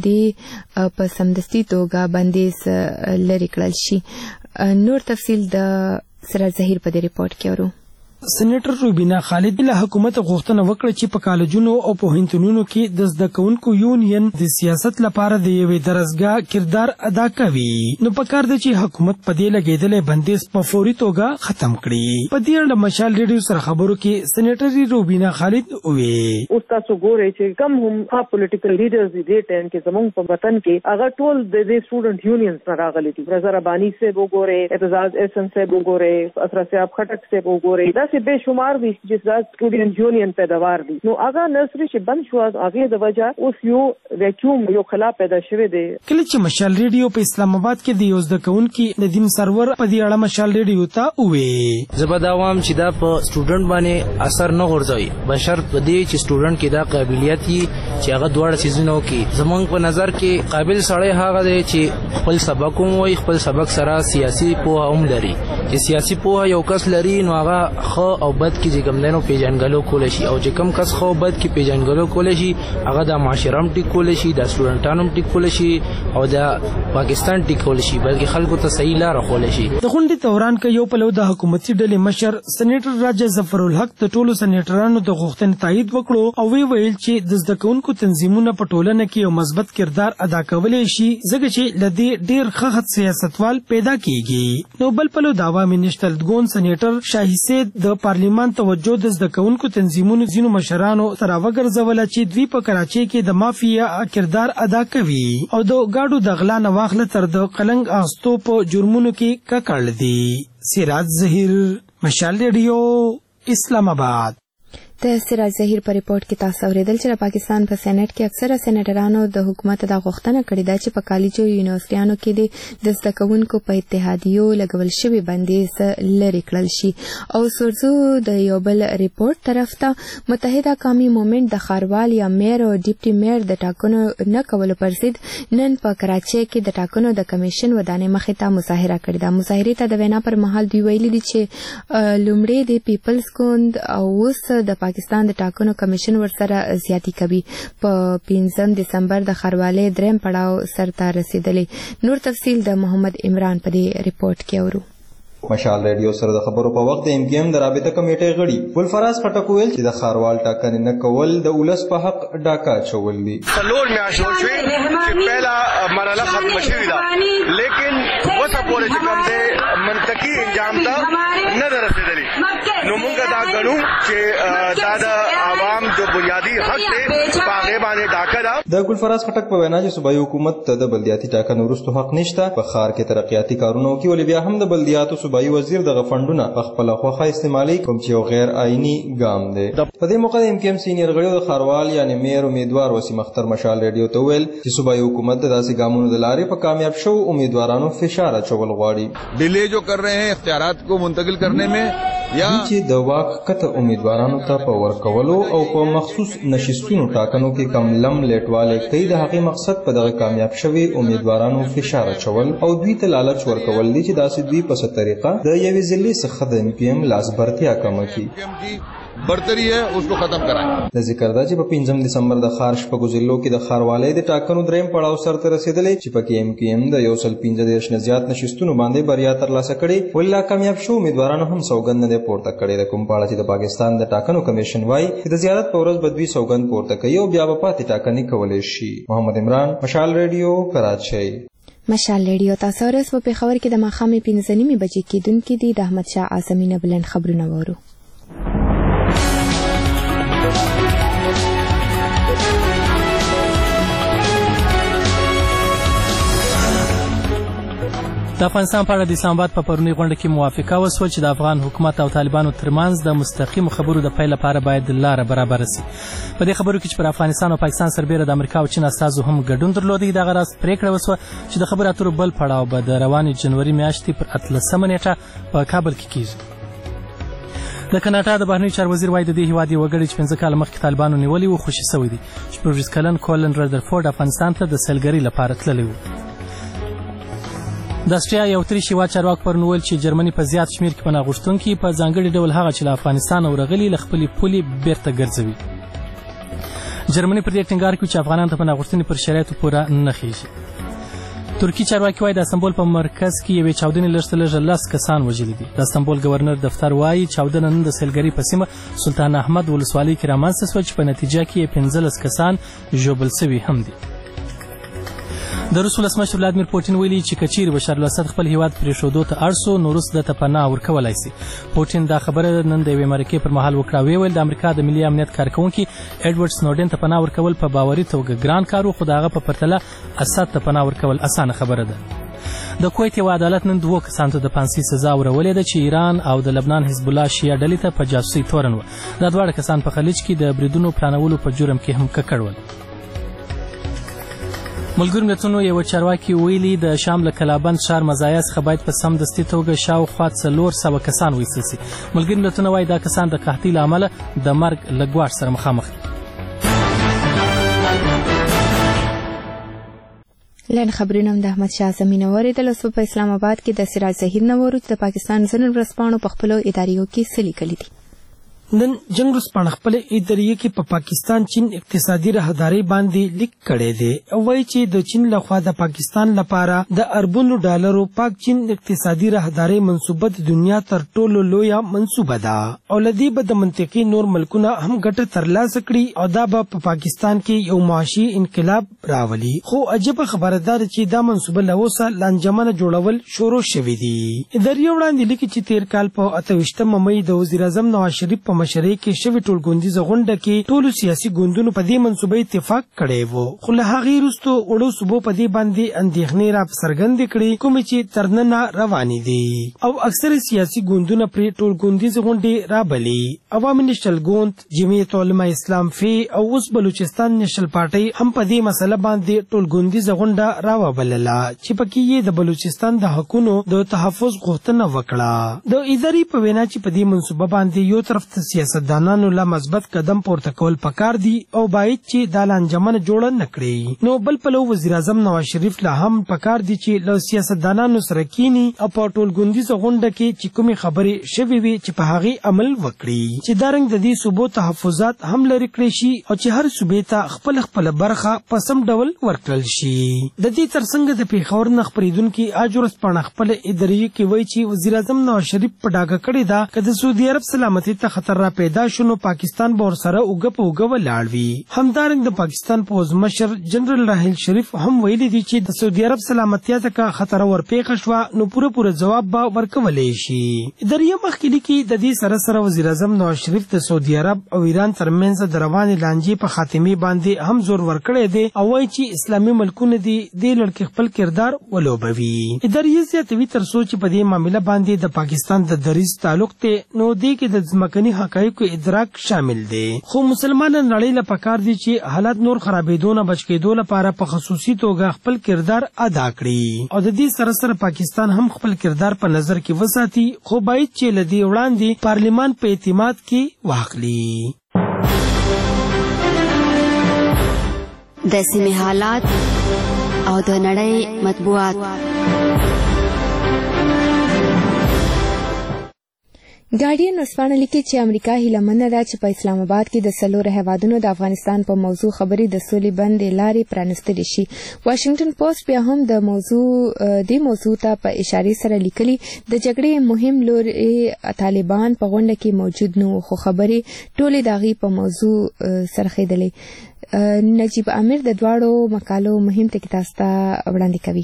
دې په سمدستي توګه بندیز لرې کړل شي. نور تفصیل د سراج ظهیر په دې ریپورت کې اورو. سېنیټر روبینا خالد له حکومت غوښتنه وکړه چې په کالجونو او پوهنتونونو کې د زده کوونکو یونین د سیاست لپاره د یوې درسګاه کردار ادا کوي. نو په کار ده چې حکومت په دې لګېدلې بندیز په فوري توګه ختم کړي. په دې اړه مشال ریډیو سره خبرو کې سېنیټر روبینا خالد وویل، اوس تاسو ګورئ چې کم هم ها پولیټیکل لیډرز دي ټین کې زموږ په وطن کې هغه ټول د دې سټوډنټ یونینز نه راغلي دي. رضا ربانی سے وګورئ، اعتزاز احسن سے وګورئ، اسرا صاحب خټک سے وګورئ، دا سے بے شمار دي چې د سټوډنټ یونین پیداوار دي. نو هغه نرسري چې بند شو هغه د وجہ اوس یو ویکیوم یو خلا پیدا شوه دی. کله چې مشال ریډیو په اسلام آباد کې د یو زده کوونکي ندیم سرور په دې اړه مشال ریډیو ته وویل، زبدا عوام چې دا په سټوډنټ باندې اثر نه غورځوي، بشر په دې چې سټوډنټ کې دا قابلیت وي چې هغه دواړه سيزونو کې زمونږ په نظر کې قابل سړی هغه دی چې خپل سبق هم وایي، خپل سبق سره سیاسي پوهه هم لري. چې سیاسي پوهه یو کس لري نو هغه خو او بد کې چې کوم دینو پیژنګلو کول شي، او چې کوم کس خو بد کې پیژنګلو کول شي هغه د معاشره هم ټیک کول شي، د سټوډنټانو هم ټیک کول شي او د پاکستان ټیک کول شي، بلکې خلکو ته صحیح لار خول شي. د غونډې دوران کې یو پلو د حکومتي ډلې مشر سېنیټر راجا ظفر الحق د ټولو سېنیټرانو د غوښتنې تایید وکړو او وی ویل چې د زده کوونکو تنظیمونه په ټولنه کې یو مثبت کردار ادا کولی شي، ځکه چې لدی ډیر ښه سیاستوال پیدا کیږي. نو بل پلو د عوامي نشتلګون سېنیټر شاهي سید د پارلیمان توجه د زده کوونکو تنظیمونو ځینو مشرانو سره وګرځوله چې دوی په کراچۍ کې د مافیا کردار ادا کوي او د گاډو د غلا نه واخله تر د قلنګ اغستو په جرمونو کې ککړ دي. سراج ظهیر، مشال ریډیو، اسلام آباد. د سراج ظهیر په ریپورت کې تاسو اوریدل چې د پاکستان په سېنات کې اکثره سېناترانو د حکومت د غوښتنه کړې ده چې په کالجو او یونیورسيټیانو کې د زده کوونکو په اتحادیو لګول شوی بندیز لرې کړل شي. او سورزو د یو بل ریپورت طرف ته متحده قومي مومنټ د خاروال یا میر او ډیپټي میر د ټاکنو نه کولو پر ضد نن په کراچۍ کې د ټاکنو د کمیشن ودانې مخې ته مظاهره کړې ده. مظاهرې ته د وینا پر مهال دوی ویلي دي چې لومړی د پیپلز ګوند او اوس د پاکستان د ټاکنو کمیشن ورسره زیاتی کوي. په پنځم دسمبر د خاروالۍ دریم پړاو سرته رسیدلی. نور تفصیل د محمد عمران په دې ریپورت کې اورو. مشال ریډیو سره د خبرو په وخت د ایم کیم د رابطه کمیټې غړي ګلفراز خټک ویل چې د خاروال ټاکنې نه کول د ولس په حق ډاکا چول دي. څلور میاشتې وشوې چې پهلا مرحله ختمه شوې ده، لیکن اوسه پورې چې کوم دی منطقي انجام ته نه ده رسېدلی. نو موږ دا ګڼو چې دا د عوام جو بنیادی حق دی په هغې باندې ډاکه ده. د ګلفراز خټک په وینا چې صوبایي حکومت ته د بلدیاتي ټاکنو وروسته حق نشته، په ښار کې ترقیاتي کارونه وکړي، ولې بیا هم د بلدیاتو صوبایي وزیر دغه فنډونه په خپله خوښه استعمالوي، کوم چې یو غیر آئیني ګام دی. په دې موقع د ایم کیم سینیر غړي د خاروال یعنې میر امیدوار وسیم اختر مشال ریډیو ته ویل چې صوبایي حکومت د داسې ګامونو د لارې په کامیاب شوو امیدوارانو فشار اچول غواړي. ډیلے جو کر رہے ہیں اختیارات کو منتقل کرنے میں چې د واک کته امیدوارانو ته په ورکولو او په مخصوص نشستونو ټاکنو کې کم لم لیټوالی کوي د هغې مقصد په دغه کامیاب شوي امیدوارانو فشار اچول او دوی ته لالچ ورکول دي چې داسې دوی په څه طریقه د یوې ضلعې څخه د ایم پي ایم لاسبرتیا کمه کړي. برتری ہے اس کو ختم کرائیں. د ذکر ده چې په پنځم دسمبر د ښار شپږو ضلعو کې د ښاروالۍ د ټاکنو دریم پړاو سرته رسېدلی چې پکې ایم پي ایم د یو سل پنځه دېرش نه زیات نشستونو باندې بریا ترلاسه کړې، ولې لا کامیاب شو امیدوارانو هم سوګند نه دی پورته کړی. د کوم په اړه چې د پاکستان د ټاکنو کمیشن وایي چې د زیارت په ورځ به دوی سوګند پورته کوي او بیا به پاتې ټاکنې کولی شي. محمد عمران، مشال ریډیو، کراچۍ. مشال ریډیو تاسو ورځ په پېښور کې د ماښامې پنځه نیمې بجې کېدونکي دي. د احمدشاه اعظمي نه بلند خبرونه وورو. د افغانستان په اړه د اسلام آباد په پرونی غونډه کې موافقه وسوه چې د افغان حکومت او طالبانو ترمنځ د مستقیمو خبرو د پیل لپاره باید لاره برابره شي. په دې خبرو کې چې پر افغانستان او پاکستان سربیره د امریکا او چین استازو هم ګډون درلودی، دغه راز پریکړه وسوه چې د خبرو اترو بل پړاو به د روانې جنوري میاشتې پر اتلسمه نیټه په کابل کې کیږي. د کاناډا د بهرنیو چارو وزیر وایي د دې هیواد یو وګړی چې پنځه کاله مخکې طالبانو نیولي وو خوشي سوی دی چې پروژیس کلن کولن ردرفورد افغانستان ته د سیلګرۍ لپاره تللی و. د اسټریا یو اتریش هیواد چارواکو پرون وویل چې جرمني په زیات شمېر کې پناه غوښتونکي په ځانګړي ډول هغه چې له افغانستانه ورغلي له خپلې پولې بیرته ګرځوي. جرمني پر دې ټینګار کوي چې افغانان ته پناه غوښتنې پر شرایطو پوره نه خېږي. ترکي چارواکي وایي د استانبول په مرکز کې یوې چاودنې لږ تر لږه لس کسان وژلي دي. د استانبول ګورنر دفتر وایي چاودنه نن د سیلګرۍ په سیمه سلطان احمد ولسوالۍ کې رامنځته شوه چې په نتیجه کې یې پنځلس کسان ژوبل سوي هم دي. د روس ولسمشر ولادیمیر پوټین ویلي چې که چیرې بشار الاسد خپل هیواد پرېښودو ته اړ سو نو روس ده ته پناه ورکولی سي. پوټین دا خبره نن د یوې مرکې پر مهال وکړه. ویې ویل د امریکا د ملي امنیت کارکوونکي ایډورډ سنوډن ته پناه ورکول په باوري توګه ګران کار و، خو د هغه په پرتله اسد ته پناه ورکول اسانه خبره ده. د کویت یو عدالت نن دوو کسانو ته د پانسي سزا ورولې ده چې ایران او د لبنان حزب الله شیعه ډلې ته په جاسوسۍ تورن وه. دا دواړه کسان په خلیج کې د بریدونو پلانولو په جرم کې هم ککړ ول. ملګرو ملتونو یو چارواکي ویلي د شام له کلابند ښار مزایا څخه باید په سمدستي توګه شاوخوا څلور سوه کسان وایستل سي. ملګرو ملتونه وایي دا کسان د قحطۍ له امله د مرګ له ګواښ سره مخامخ دي. لن خبرونه د احمدشاه اعظمي نه واورېدل. اوس په اسلام آباد کې د سراج ظهیر نه وورو چې د پاکستان ځینو ورځپاڼو په خپلو اداریو کې څه لیکلي دي. نن جنگ ورځپاڼه خپل اداریه کې په پاکستان چین اقتصادي راهداري باندې لیک کړی دی او وایي چې د چین لخوا د پاکستان لپاره د اربونو ډالرو پاک چین اقتصادي راهداري منصوبه د دنیا تر ټولو لویه منصوبه ده او لدی به د منطقي نور ملکونه هم ګټه ترلاسه کړي او دا به په پاکستان کې یو معاشي انقلاب راولي. خو عجبه خبره ده چې دا منصوبه له اوسه لانجمنه جوړول شروع شوي دي. اداریه وړاندې لیکي چې تیر کال په اته ویشتمه مۍ د وزیر اعظم نواز شریف په مشرۍ کې شوې ټولګوندیزه غونډه کې ټولو سیاسي ګوندونو په دې منصوبه اتفاق کړی و، خو له هغې وروسته وړو صوبو په دې باندې اندېښنې را څرګندې کړې کومې چې تر ننه روانې دي او اکثر سیاسي ګوندونه پرې ټولګوندیزې غونډې رابلي. عوامي نیشنل ګوند، جمعیت علما اسلام فی او اوس بلوچستان نیشنل پارټۍ هم په دې مسله باندې ټولګوندیزه غونډه راوبلله چې پکې یې د بلوچستان د حقونو د تحفظ غوښتنه وکړه. د ادارې په وینا چې په دې منصوبه باندې یو طرف ته سیاست دانانو لا مثبت قدم پورته کول پکار دي او باید چې دا لانجمنه جوړه نه کړي، نو بل پلو وزیر اعظم نواز شریف لا هم پکار دي چې له سیاست دانانو سره کینی او په ټولګوندیزه غونډه کې چې کومې خبرې شوې وي چې په هغې عمل وکړي چې دا رنګ د دې صوبو تحفظات هم لرې کړی شي او چې هر صوبې ته خپل خپل برخه په سم ډول ورکړل شي. د دې ترڅنګ د پیښور نه خپرېدونکي آج ورځپاڼه خپل اداریې کې وایي چې وزیر اعظم نواز شریف په ډاګه کړې ده که د سعودي عرب سلامتۍ ته خطر را پیدا شنو پاکستان به ورسره اوږه په اوږه ولاړ وي. همدارنګه د پاکستان پوځ مشر جنرال راحیل شریف هم ویلي دي چې د سعودي عرب سلامتیا ته که خطر ورپېښه شوه نو پوره پوره ځواب به ورکولی شي. اداریه مخکې لیکي د دې سره سره وزیر اعظم نواز شریف د سعودي عرب او ایران ترمنځ د روانې لانجې په خاتمې باندې هم زور ورکړی دی او وایي چې اسلامي ملکونه دي دې لړکې خپل کردار ولوبوي. اداریه زیاتوي تر څو چې په دې معامله باندې د پاکستان د دریځ تعلق دی نو دې کې د ځمکني حق حقایقو ادراک شامل دی. خو مسلمانان نړۍ له پکار دي چې حالات نور خرابېدو نه بچ کېدو لپاره په خصوصي توګه خپل کردار ادا کړي او د دې سره سره پاکستان هم خپل کردار په نظر کې وساتي، خو باید چې له دې وړاندې پارلیمان په اعتماد کې واخلي. د سیمې حالات او د نړۍ مطبوعات. ګارډین ورسپانه لیکي چې امریکا هیله منده ده چې په اسلام آباد کې د څلورو هیوادونو د افغانستان په موضوع خبرې د سولې بندې لارې پرانستلی شي. واشنگټن پوسټ بیا هم د موضوع دې موضوع ته په اشارې سره لیکلي د جګړې مهم لوري طالبان په غونډه کې موجود نه وو، خو خبرې ټولې د هغې په موضوع څرخېدلې. نجیب امیر د دواړو مقالو مهم ټکي تاسو ته وړاندې کوي.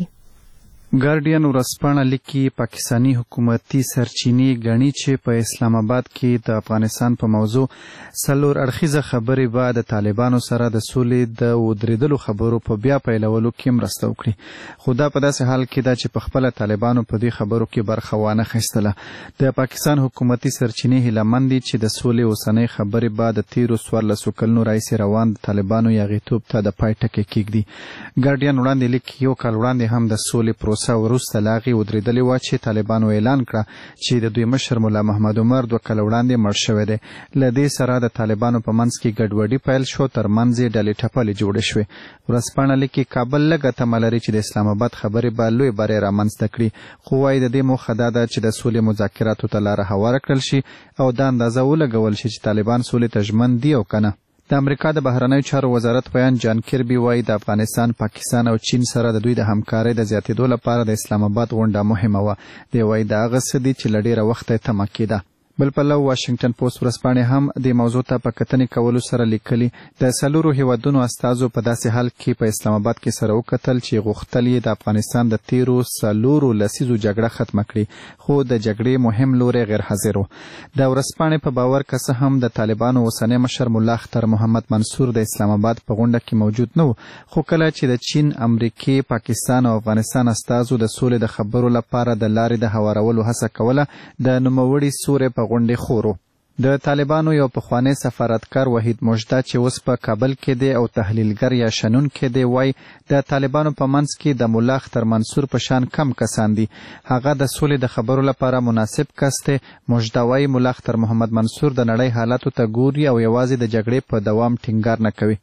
ګارډین ورځپاڼه لیکي پاکستانی حکومتي سرچینې ګڼي چې په اسلام آباد کې د افغانستان په موضوع څلور اړخیزه خبرې به د طالبانو سره د سولې د ودرېدلو خبرو په بیا پیلولو کې مرسته وکړي، خو دا په داسې حال کې ده چې په خپله طالبانو په دې خبرو کې برخه وانه خیستله. د پاکستان حکومتي سرچینې هیلهمند دي چې د سولې اوسنۍ خبرې به د تیرو څوارلسو کلونو راهیسې روان د طالبانو یاغیتوب ته د پای ټکی کېږدي. ګارډین وړاندې لیکي یو کال وړاندې هم د سولې پروسه وروسته له هغې ودرېدلې وه چې طالبانو اعلان کړه چې د دوی مشر ملا محمد عمر دوه کاله وړاندې مړ شوی دی. له دې سره د طالبانو په منځ کې ګډوډي پیل شو، تر منځ یې ډلې ټپلې جوړې شوې. ورځپاڼه لیکي کابل لږه تمه لري چې د اسلام آباد خبرې به لوی بری رامنځته کړي، خو وایي د دې موخه دا ده چې د سولې مذاکراتو ته لاره هواره کړل شي او دا اندازه ولګول شي چې طالبان سولې ته ژمن دي او که نه. د امریکا د بهرنیو چارو وزارت بیان جان کربي وایي د افغانستان، پاکستان او چین سره د دوی د همکارۍ د زیاتېدو لپاره د اسلام آباد غونډه مهمه وه. دی وایي دا هغه څه دي چې له ډېره وخته یې تمه کېده. بل پلو واشنگټن پوسټ ورځپاڼې هم د موضوع ته په کتنې کولو سره لیکلي د څلورو هیوادونو استازو په داسې حال کې په اسلام آباد کې سره وکتل چې غوښتل یې د افغانستان د تیرو څلورو لسیزو جګړه ختمه کړي، خو د جګړې مهم لوری غیر حاضر و. د ورځپاڼې په باور که څه هم د طالبانو اوسنی مشر ملا اختر محمد منصور د اسلام آباد په غونډه کې موجود نه و، خو کله چې د چین، امریکې، پاکستان او افغانستان استازو د سولې د خبرو لپاره د لارې د هوارولو هڅه کوله، د نوموړي سورې په غونډې خورو. د طالبانو یو پخوانی سفارتکار وحید مجده چې اوس په کابل کې دی او تحلیلګر یا شنونکی دی، وایي د طالبانو په منځ کې د ملا اختر منصور په شان کم کسان دي، هغه د سولې د خبرو لپاره مناسب کس دی. مجده وایي ملا اختر محمد منصور د نړۍ حالاتو ته ګوري او یوازې د جګړې په دوام ټینګار نه کوي.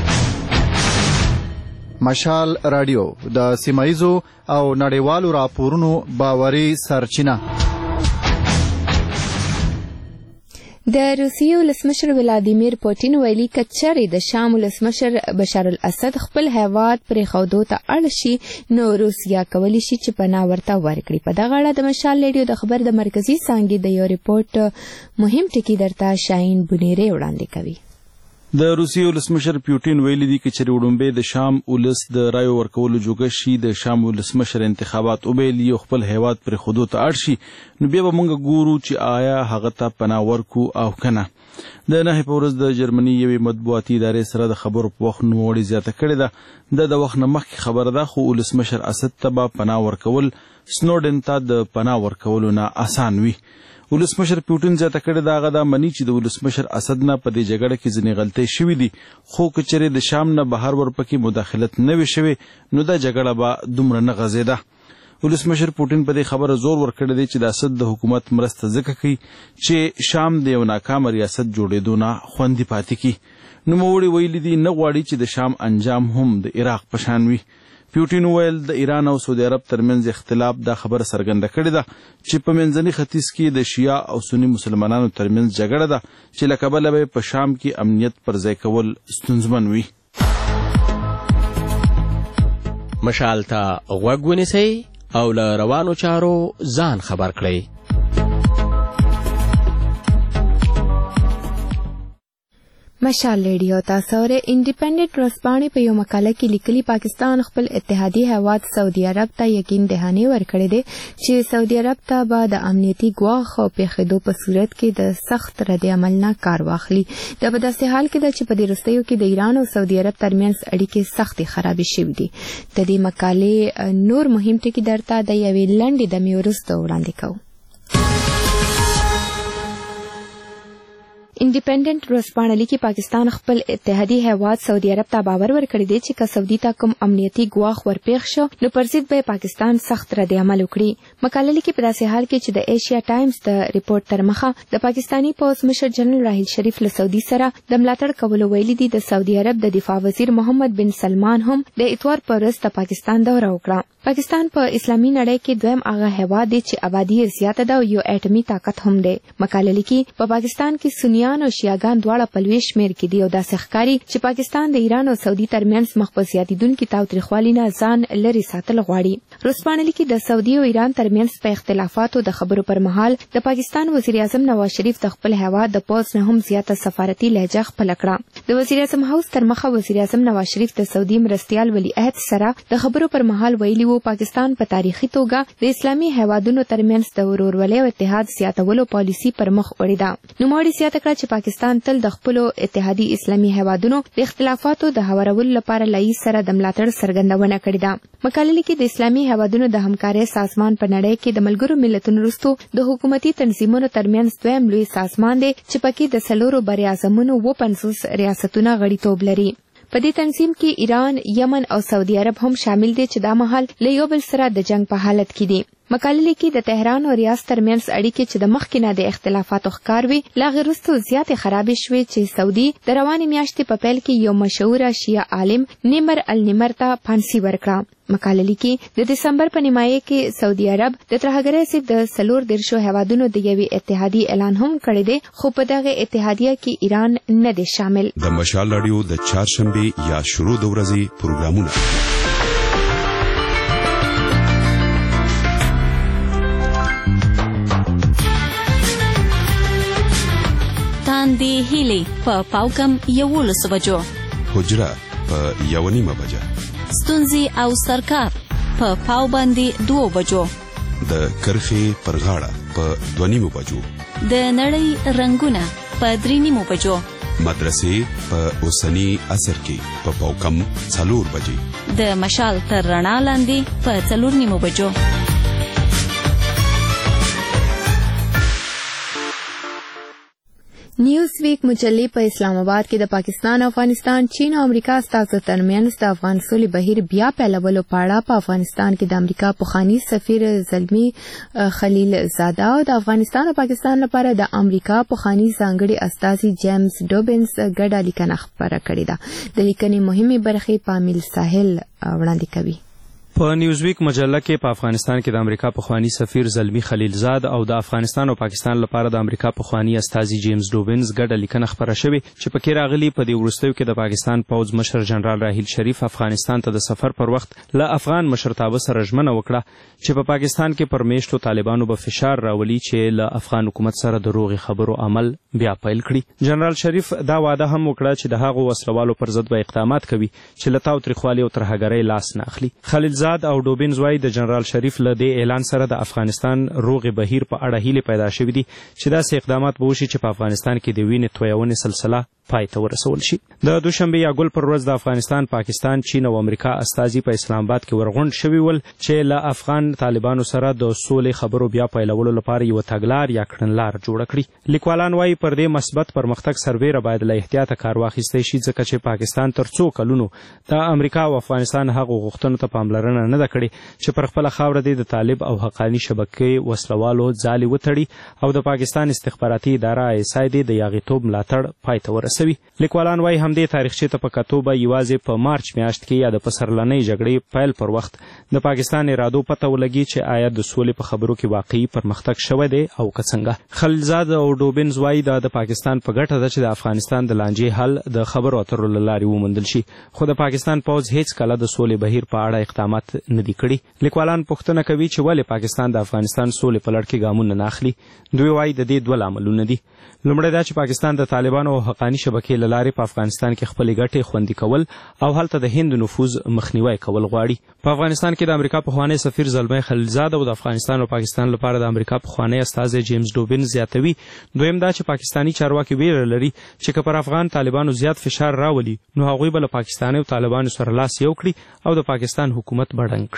مشال رادیو د سیمایزو او نړیوالو راپورونو باوري سرچینه. د روسیې ولسمشر ولادیمیر پوټین ویلي که چېرې د شام ولسمشر بشار الاسد خپل هیواد پرېښودو ته اړ شي نو روسیه کولی شي چې پناه ورته ورکړي. په دغه اړه د مشال ریډیو د خبر د مرکزي څانګې د یو ریپورټ مهم ټکي درته شاهین بنیری وړاندې کوي. د روسیې ولسمشر پیوټین ویلي دي چې وړومبی د شام ولس د رایو ورکولو جوګه شي، د شام ولسمشر انتخابات وبیلي او خپل هیواد پرېښودو ته اړ شي، نو بیا به موږ ګورو چې آیا هغه ته پناه ورکو او که نه. د نهې په ورځ د جرمني یوې مطبوعاتي ادارې سره د خبرو په وخت نوموړې زیاته کړې ده. د د وخت نه مخکې خبره ده، خو ولسمشر اسد ته به پناه ورکول سنوډن ته د پناه ورکولو نه اسان وي. ولسمشر پیوټین زیاته کړې ده هغه دا مني چې د ولسمشر اسد نه په دې جګړه کې ځینې غلطۍ شوي دي، خو که چېرې د شام نه بهر ورپکې مداخلت نه وي شوې نو دا جګړه به دومره نه غځېده. ولسمشر پوټین په دې خبره زور ورکړی دی چې د اسد د حکومت مرسته ځکه کوي چې شام د یو ناکامه ریاست جوړېدو نه خوندي پاتې کړي. نوموړي ویلي دي نه غواړي چې د شام انجام هم د عراق په شان وي. پیوټین ویل د ایران او سعودي عرب ترمنځ اختلاف دا خبره څرګنده کړې ده چې په منځني ختیځ کې د شیعه او سني مسلمانانو ترمنځ جګړه ده چې له کبله به په شام کې امنیت پر ځای کول ستونزمن وي. مشال ته غوږ ونیسئ او له روانو چارو ځان خبر کړئ. مشال ریډیو تاسو ور انډیپندنت ورځپاڼې په یو مقاله کې لیکلي پاکستان خپل اتحادي هیواد سعودي عرب ته یقین دهاني ورکړی دی چې سعودي عرب ته به د امنیتي ګواښ او پیښېدو په صورت کې د سخت رد عمل نه کار واخلي. دا په داسې حال کې ده چې په دې وروستیو کې د ایران او سعودي عرب ترمنځ اړیکې سختې خرابې شوې دي. د دې مقالې نور مهم ټکي درته د یوې لنډې دمې وروسته وړاندې کوو. انډیپندنت ورځپاڼه لیکي پاکستان خپل اتحادي هیواد سعودي عرب ته باور ورکړی دی چې که سعودي ته کوم امنیتي ګواښ ورپېښ شو نو پر ضد به پاکستان سخت رد عمل وکړي. مقاله لیکي په داسې حال کې چې د ایشیا ټایمز د ریپورت تر مخه د پاکستاني پوځ مشر جنرال راحیل شریف له سعودي سره د ملاتړ کولو ویلي دي. د سعودي عرب د دفاع وزیر محمد بن سلمان هم د اتوار په ورځ د پاکستان دوره وکړه. پاکستان په پا اسلامي نړۍ کې دویم هغه هیواد دی چې آبادی زیاته ده او یو اټومي طاقت هم دی. مقاله لیکي په پاکستان کې سنیان او شیعاګان دواړه په لوی شمېر کې دي او داسې ښکاري چې پاکستان د ایران او سعودي ترمنځ مخ په زیاتېدونکي تاوتریخوالي نه ځان لرې ساتل غواړي. ورځپاڼه لیکي د سعودي او ایران ترمنځ په اختلافاتو د خبرو پر مهال د پاکستان وزیر اعظم نواز شریف د خپل هیواد د پوځ نه هم زیاته سفارتي لهجه خپله کړه. د وزیر اعظم هاوس تر مخه وزیر اعظم نواز شریف د سعودي مرستیال ولی عهد سره د خبرو پر مهال ویلي وو پاکستان په تاریخي توګه د اسلامي هیوادونو ترمنځ د ورورولۍ او اتحاد زیاتولو پالیسي پر مخ وړې ده. نوموړي زیاته کړه چې پاکستان تل د خپلو اتحادي اسلامي هیوادونو د اختلافاتو د هوارولو لپاره له یې سره د ملاتړ څرګندونه کړې ده. مقاله لیکي د اسلامي هیوادونو د همکارۍ سازمان په نړۍ کې د ملګرو ملتونو وروسته د حکومتي تنظیمونو ترمنځ دویم لوی سازمان دی چې پکې د څلورو بریاعظمونو اووه پنځوس ریاستونه غړیتوب لري. په دې تنظیم کې ایران، یمن او سعودي عرب هم شامل دي چې دا مهال له یو بل سره د جنگ په حالت کې دي. مقاله لیکي د تهران او ریاض ترمنځ اړیکې چې د مخکې نه د اختلافاتو ښکار وي لا غیر وروسته زیاتې خرابې شوې چې سعودي د روانې میاشتې په پیل کې یو مشهوره شیعه عالم نیمر النمر ته پانسي ورکړه. مقاله لیکي د دسمبر په نیمایي کې سعودي عرب د ترهګرۍ ضد د څلور دېرشو هیوادونو د یوې اتحادي اعلان هم کړی دی خو په دغه اتحادیه کې ایران نه دی شامل. د مشال راډیو د چهارشنبې یا شروع د ورځې پروګرامونه تاندې هیلې په پاوکم یولس بجو، حجره په یو نیمه بجه، ستونزې او سرکار په پاو باندې دوه بجو، د کرخې پر غاړه په دوه نیمو بجو، د نړۍ رنگونه په درې نیمو بجو، مدرسې په اوسنی عصر کې په پاوکم څلور بجې، د مشال تر رڼا لاندې په څلور نیمو بجو. نیوز ویک مجلې په اسلام آباد کې د پاکستان، افغانستان، چین او امریکا استازو ترمنځ د افغان سولې بهیر بیا پیلولو په اړه په افغانستان کې د امریکا پخوانی سفیر زلمی خلیل زاده او د افغانستان او پاکستان لپاره د امریکا پخوانی ځانګړي استازي جیمز ډوبنس ګډه لیکنه خپره کړې ده. د لیکنې مهمې برخې پامیل ساحل وړاندې کوي. په نیوزویک مجله کې په افغانستان کې د امریکا پخوانی سفیر زلمی خلیلزاد او د افغانستان او پاکستان لپاره د امریکا پخوانی استازي جیمز ډوبنز ګډه لیکنه خپره شوې چې پکې راغلي په دې وروستیو کې د پاکستان پوځ مشر جنرال راحیل شریف افغانستان ته د سفر پر وخت له افغان مشرتابه سره ژمنه وکړه چې په پاکستان کې پر میشتو طالبانو به فشار راولي چې له افغان حکومت سره د روغې خبرو عمل بیا پیل کړي. جنرال شریف دا وعده هم وکړه چې د هغو وسلوالو پر ضد به اقدامات کوي چې له تاوتریخوالي او ترهګرۍ لاس نه اخلي. خلیلزاد او ډوبنز وايي د جنرال شریف له دې اعلان سره د افغانستان روغې بهیر په اړه هیلې پیدا شوې دي چې داسې اقدامات به وشي چې په افغانستان کې د وینې تویونې سلسله پای ته ورسول شي. د دوشنبې یا ګل پر ورځ د افغانستان، پاکستان، چین او امریکا استازي په اسلام آباد کې ورغونډ شوي ول چې له افغان طالبانو سره د سولې خبرو بیا پیلولو لپاره یو تګلار یا کړنلار جوړه کړي. لیکوالان وايي پر دې مثبت پرمختګ سرویره باید له احتیاطه کار واخیستی شي ځکه چې پاکستان تر څو کلونو د امریکا او افغانستان هغو غوښتنو ته پاملرنه نه ده کړې چې پر خپله خاوره دې د طالب او حقاني شبکې وسلوالو ځالې وتړي او د پاکستان استخباراتي اداره آی اس آی دې د یاغیتوب ملاتړ پای ته ورسوي. لیکوالان وايي همدې تاریخچې ته په کتو به یوازې په مارچ میاشت کې یا د پسرلنۍ جګړې پیل پر وخت د پاکستان ارادو پته ولګي چې آیا د سولې په خبرو کې واقعي پرمختګ شوی دی او که څنګه. خلیلزاد او ډوبنز وايي دا د پاکستان په ګټه ده چې د افغانستان د لانجې حل د خبرو اترو له لارې وموندل شي خو د پاکستان پوځ هیڅ کله د سولې بهیر په اړه اقدامات نه دي کړي. لیکوالان پوښتنه کوي چې ولې پاکستان د افغانستان سولې په لړ کې ګامونه نه اخلي. دوی وايي د دې دوه لاملونه دي. لومړی دا چې پاکستان د طالبانو او حقاني شبکې له لارې په افغانستان کې خپلې ګټې خوندي کول او هلته د هند نفوذ مخنیوی کول غواړي. په افغانستان کې د امریکا پخوانی سفیر زلمی خلیلزاد او د افغانستان او پاکستان لپاره د امریکا پخوانی استازی جیمز ډوبنز زیاتوي. دویم دا چې پاکستانی چارواکي ویره لري چې که پر افغان طالبانو زیات فشار راولي نو هغوی به له پاکستاني او طالبانو سره لاس یو کړي او د پاکستان حکومت بډنګ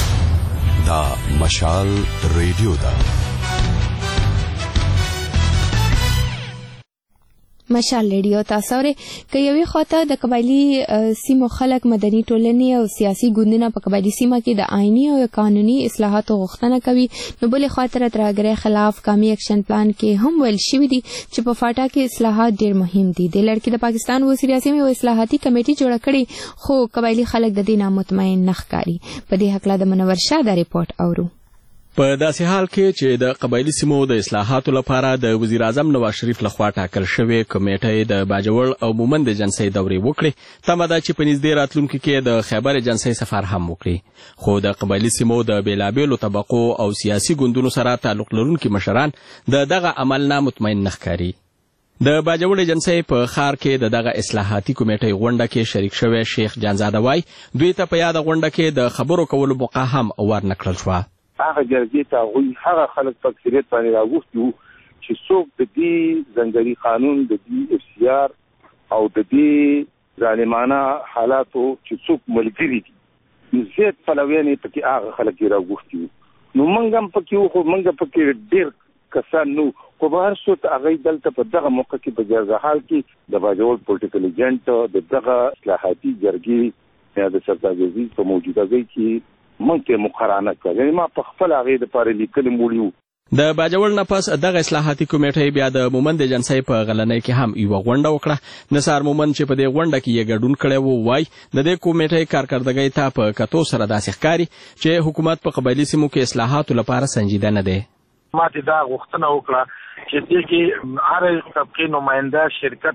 کړي. دا مشال ریډیو ده. مشال ریډیو تاسو ورې که یوې خواته د قبایلي سیمو خلک مدني ټولنې او سیاسي ګوندونه په قبایلي سیمه کې د آئینی او قانوني اصلاحاتو غوښتنه کوي، نو بلې خواته د ترهګرۍ خلاف قومي اکشن پلان کې هم ویل شوي دي چې په فاټا کې اصلاحات ډېر مهم دي. د لړ کې د پاکستان وزیر اعظم یو اصلاحاتي کمیټي جوړه کړې، خو قبایلي خلک د دې نه مطمئن نه ښکاري. په دې هکله د منور شاه دا ریپورټ اورو. په داسې حال کې چې د قبایلي سیمو د اصلاحاتو لپاره د وزیر اعظم نواز شریف لخوا ټاکل شوې کمیټه د باجوړ او مومند جنسۍ دورې وکړې، تمه ده چې په نږدې راتلونکي کې د خیبر جنسۍ سفر هم وکړي. خو د قبایلي سیمو د بېلابېلو طبقو او سیاسي ګوندونو سره تعلق لرونکي مشران د دغه عمل نه مطمئن نه ښکاري. د باجوړ جنسۍ په ښار کې د دغه اصلاحاتي کمیټې غونډه کې شریک شوی شیخ جانزاده وایي دوی ته په یاده غونډه کې د خبرو کولو موقع هم ورنکړل شوه. هغه جرګې ته هغوی هغه خلک په اکثریت باندې راغوښتي وو چې څوک د دې ځنګلي قانون، د دې اف سی آر او د دې ظالمانه حالاتو چې څوک ملګري دي، نو زیات پلویان یې پکې هغه خلک یې راغوښتي وو. نو موږ هم پکې وو، خو موږ پکې ډېر کسان نو خو به هر څوک هغوی دلته په دغه موقع کې په جرګه حال کې د باجوړ پولیټیکل ایجنټ د دغه اصلاحاتي جرګې یا د سردار عزیز په موجودګۍ کې مونږ مقرانه کړ. یعنی ما په خپل هغې دپاره لیکلي موړي وو. د باجوړ نه پس دغه اصلاحاتي کمیټې بیا د مومند جنسۍ په غلنۍ کې هم یوه غونډه وکړه. نثار مومند چې په دې غونډه کې یې ګډون کړی و وایي د دې کمیټې کارکردګۍ ته په کتو سره داسې ښکاري چې حکومت په قبایلي سیمو کې اصلاحاتو لپاره سنجیده نه دی. ما ته دا غوښتنه وکړه چې دې کې هر طبقې نماینده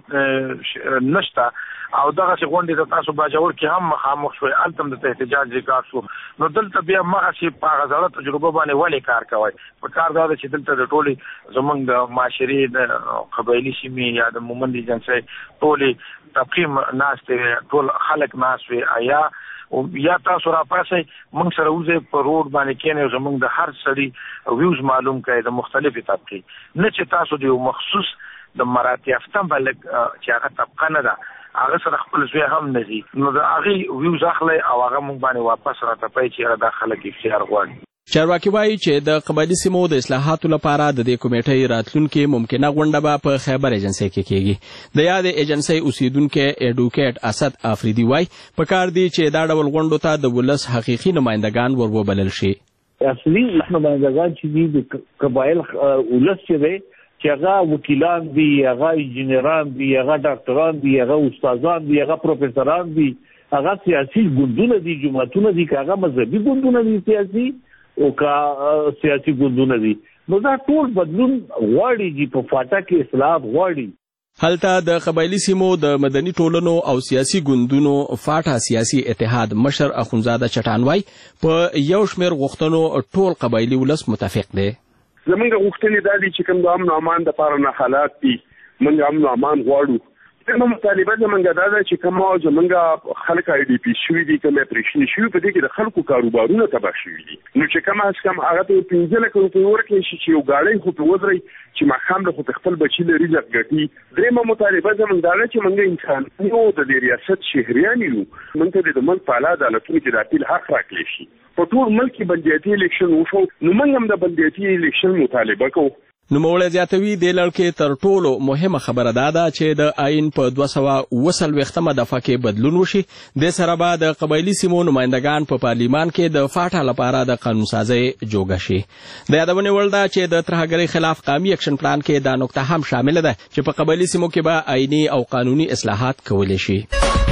شرکت نشته او دغه غونډې ته تاسو باجوړ کې هم مخامخ شوئ، هلته هم د احتجاج ذکر شو. نو دلته بیا مغسې په هغه زړه تجربه باندې ولې کار کوئ؟ په کار دا ده چې دلته د ټولې زموږ د معاشرې د قبایلي سیمې یا د مومند جنسۍ ټولې طبقې ناست ټول خلک ناست وي، یا یا تاسو را پاسئ موږ سره وځئ په روډ باندې کښېنئ، زموږ د هر سړي ویوز معلوم کړئ د مختلفې طبقې، نه چې تاسو د یو مخصوص د مراتع یافته بلک چې هغه طبقه نه ده هغه سره خپل زوی هم نه ځي، نو د هغې ویوز اخلئ او هغه موږ باندې واپس راټپئ چې هغه دا خلک اختیار غواړي. چارواکي وایي چې د قبایلي سیمو د اصلاحاتو لپاره د دې کمیټې راتلونکي ممکنه غونډه به په خیبر ایجنسۍ کې کیږي. د یادې ایجنسۍ اوسیدونکی ایډوکیټ اسد افریدي وایي پکار دی چې دا ډول غونډو ته د ولس حقیقي نمایندګان ور وبلل شي. اصلي نمایندګان چې دي د قبایل ولس چې دی چې هغه وکیلان دي، هغه انجینران دي، هغه ډاکټران دي، هغه استادان دي، هغه پروفیسوران دي، هغه سیاسي ګوندونه دي، جماعتونه دي، که هغه مذهبي ګوندونه دي سیاسي او که سیاسي ګوندونه دي، نو دا ټول بدلون غواړي چې په فاټا کې اصلاحات غواړي. هلته د قبایلي سیمو د مدني ټولنو او سیاسي ګوندونو فاټا سیاسي اتحاد مشر اخونزاده چټانوای په یو شمېر غوښتنو ټول قبایلي ولس متفق دی. زمونږ غوښتنې دا دي چې کوم د امن او امان دپاره نه حالات دي، موږ امن او امان غواړو. دغه مطالبه زمونږ دا ده چې کوم زمونږ خلک آی ډي پي شوي دي، کوم اپریشنې شوي، په دې کې د خلکو کاروبارونه تباه شوي دي، نو چې کم از کم هغه ته پنځه لکه روپۍ ورکړی شي چې یو ګاډۍ خو پرې ودرئ چې ماښام له خو ته خپل بچي له رزق ګټي. درېیمه مطالبه زمونږ دا ده چې موږ انسانان یو، د دې ریاست شهریان یو، موږ ته د ملک په اعلی عدالتونو کې د اپیل حق راکړی شي. په ټول ملک کې بلدیاتي الیکشن وشو، نو موږ هم د بلدیاتي الیکشن مطالبه کوو. نوموړی زیاتوي دې لړ کې تر ټولو مهمه خبره دا ده چې د آئین په دوه سوه اووه څلوېښتمه دفعه کې بدلون وشي. دې سره به د قبایلي سیمو نمایندګان په پارلیمان کې د فاټا لپاره د قانونسازۍ جوګه شي. د یادونې وړ ده چې د ترهګرۍ خلاف قومي اکشن پلان کې دا نقطه هم شامله ده چې په قبایلي سیمو کې به آئیني او قانوني اصلاحات کولی شي.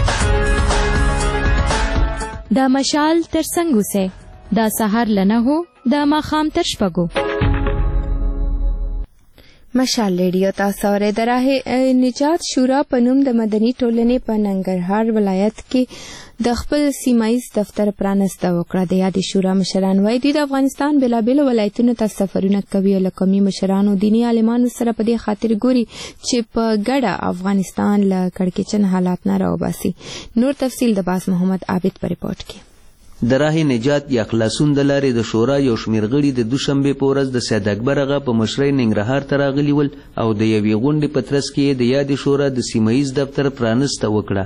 دا مشال تر څنګ اوسئ، دا سهار له نهو، دا ماښام تر شپږو. مشال ریډیو تاسو اورئ. د راه نجات شورا په نوم د مدني ټولنې په ننګرهار ولایت کې د خپل سیمایز دفتر پرانسته وکړه. د یادې شورا مشران وایي دوی د افغانستان بېلابېلو ولایتونو ته سفرونه کوي او له قومي مشرانو دیني عالمانو سره په دې خاطر ګوري چې په ګډه افغانستان له کړکېچن حالات نه راوباسي. نور تفصیل د باز محمد عابد په ریپورټ کې. د راه نجات یا خلاصون د لارې د شورا یو شمېر غړي د دوشنبې په ورځ د سید اکبر اغا په مشرۍ ننګرهار ته راغلي ول او د یوې غونډې په ترڅ کې د یادې شورا د سیمه ییز دفتر پرانسته وکړه.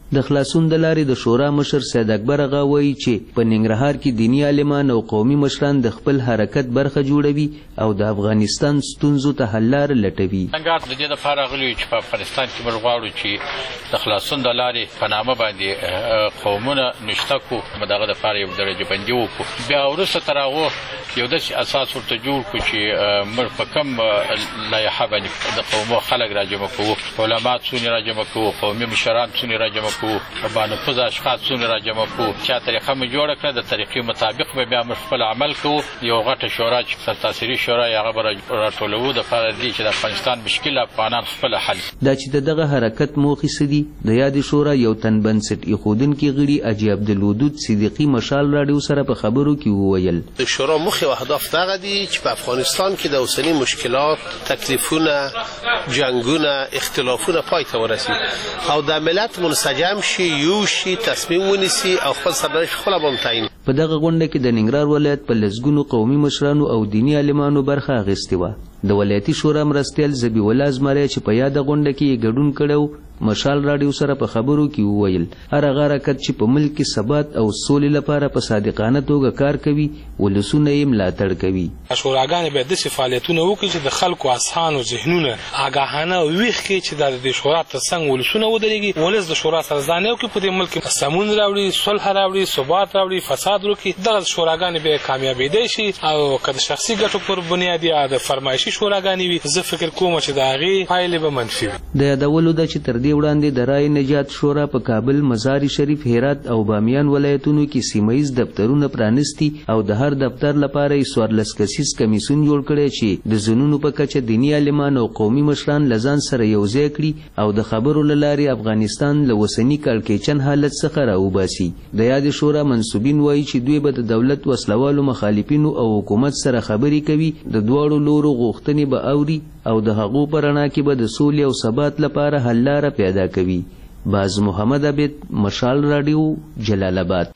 د خلاصون د لارې د شورا مشر سید اکبر اغا وایي چې په ننګرهار کې دیني عالمان او قومي مشران د خپل حرکت برخه جوړوي او د افغانستان ستونزو ته حل لاره لټوي. ننګرهار د دې لپاره راغلي چې په افغانستان کې موږ غواړو چې د خلاصون د لارې په نامه باندې قومونه نشته کو دغه لپاره یو درجه بندي وکړو. بیا وروسته تر هغه یو داسې اساس ورته جوړ کړو چې موږ په کوم لایحه باندې د قومو خلک راجمع کوو، علما څونه راجمع کوو، قومي مشران څونه راجمع کوو، بانفوذ اشخاص څونه راجمع کوو. چې طریقه مو جوړه کړه د طریقې مطابق به بیا موږ خپل عمل کوو. یو غټه شورا چې سرتاسري شورا یې هغه به راټولوو د لپاره دی چې د افغانستان مشکل افغانان خپل حل. دا چې دغه حرکت موخې څه دي د یاد شورا یو تن بنسټ ایښودونکي غړي حاجي عبدالودود صدیقي مشال راډیو سره په خبرو کې وویل. د شورا موخې او اهداف دغه دي چې په افغانستان کې د اوسني مشکلات، تکلیفونه، جنگونه، اختلافونه پای ته ورسي او د ملت منسجم شي، یو شي، تصمیم ونیسي او خپل سرنوشت خپله بمتعین. په دغه غونډه کې د ننګرهار ولایت په لسګونو قومي مشرانو او دیني عالمانو برخه اخیستې وه. د ولایتي شورا مرستیال ذبیح الله زمری چې په یاده غونډه کې یې ګډون کړی مشال راډیو سره په خبرو کې وویل هر هغه حرکت چې په ملک کې ثبات او سولې لپاره په صادقانه توګه کار کوي ولسونه یې ملاتړ کوي. شوراګانې باید داسې فعالیتونه وکړي چې د خلکو اذهان او ذهنونه آګاهانه ویښ کړي چې دا د شورا تر څنګ ولسونه ودرېږي، ولس د شورا سره ځان یو کړي، په دې ملک کې سمون راوړي، صلح راوړي، ثبات راوړي، فساد وکړي. دغه شوراګانې به کامیابېدی شي او که د شخصي ګټو پر بنیاد یا د فرمایشي شوراګانې وي زه فکر کوم چې د هغې پایلې به منفي وي. د یادولو ده چې تر دې وړاندې د رای نجات شورا په کابل، مزار شریف، هرات او بامیان ولایتونو کې سیمهیز دفترونه پرانیستي او د هر دفتر لپاره یې څوارلس کسیز کمیسیون جوړ کړی چې د ځنونو په کچه دیني عالمان او قومي مشران له ځان سره یوځای کړي او د خبرو له لارې افغانستان له اوسني کړکېچن حالت څخه راوباسي. د یادې شورا منسوبین وایي چې دوی به د دولت وسلوالو مخالفینو او حکومت سره خبرې کوي، د دواړو لورو غوښتنې به اوري او د هغو په رڼا کې به د سولې او ثبات لپاره حل لاره پیدا کوي. باز محمد عبید، مشال راډیو، جلال آباد.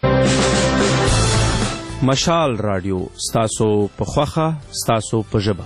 مشال راډیو ستاسو په خوښه، ستاسو په ژبه.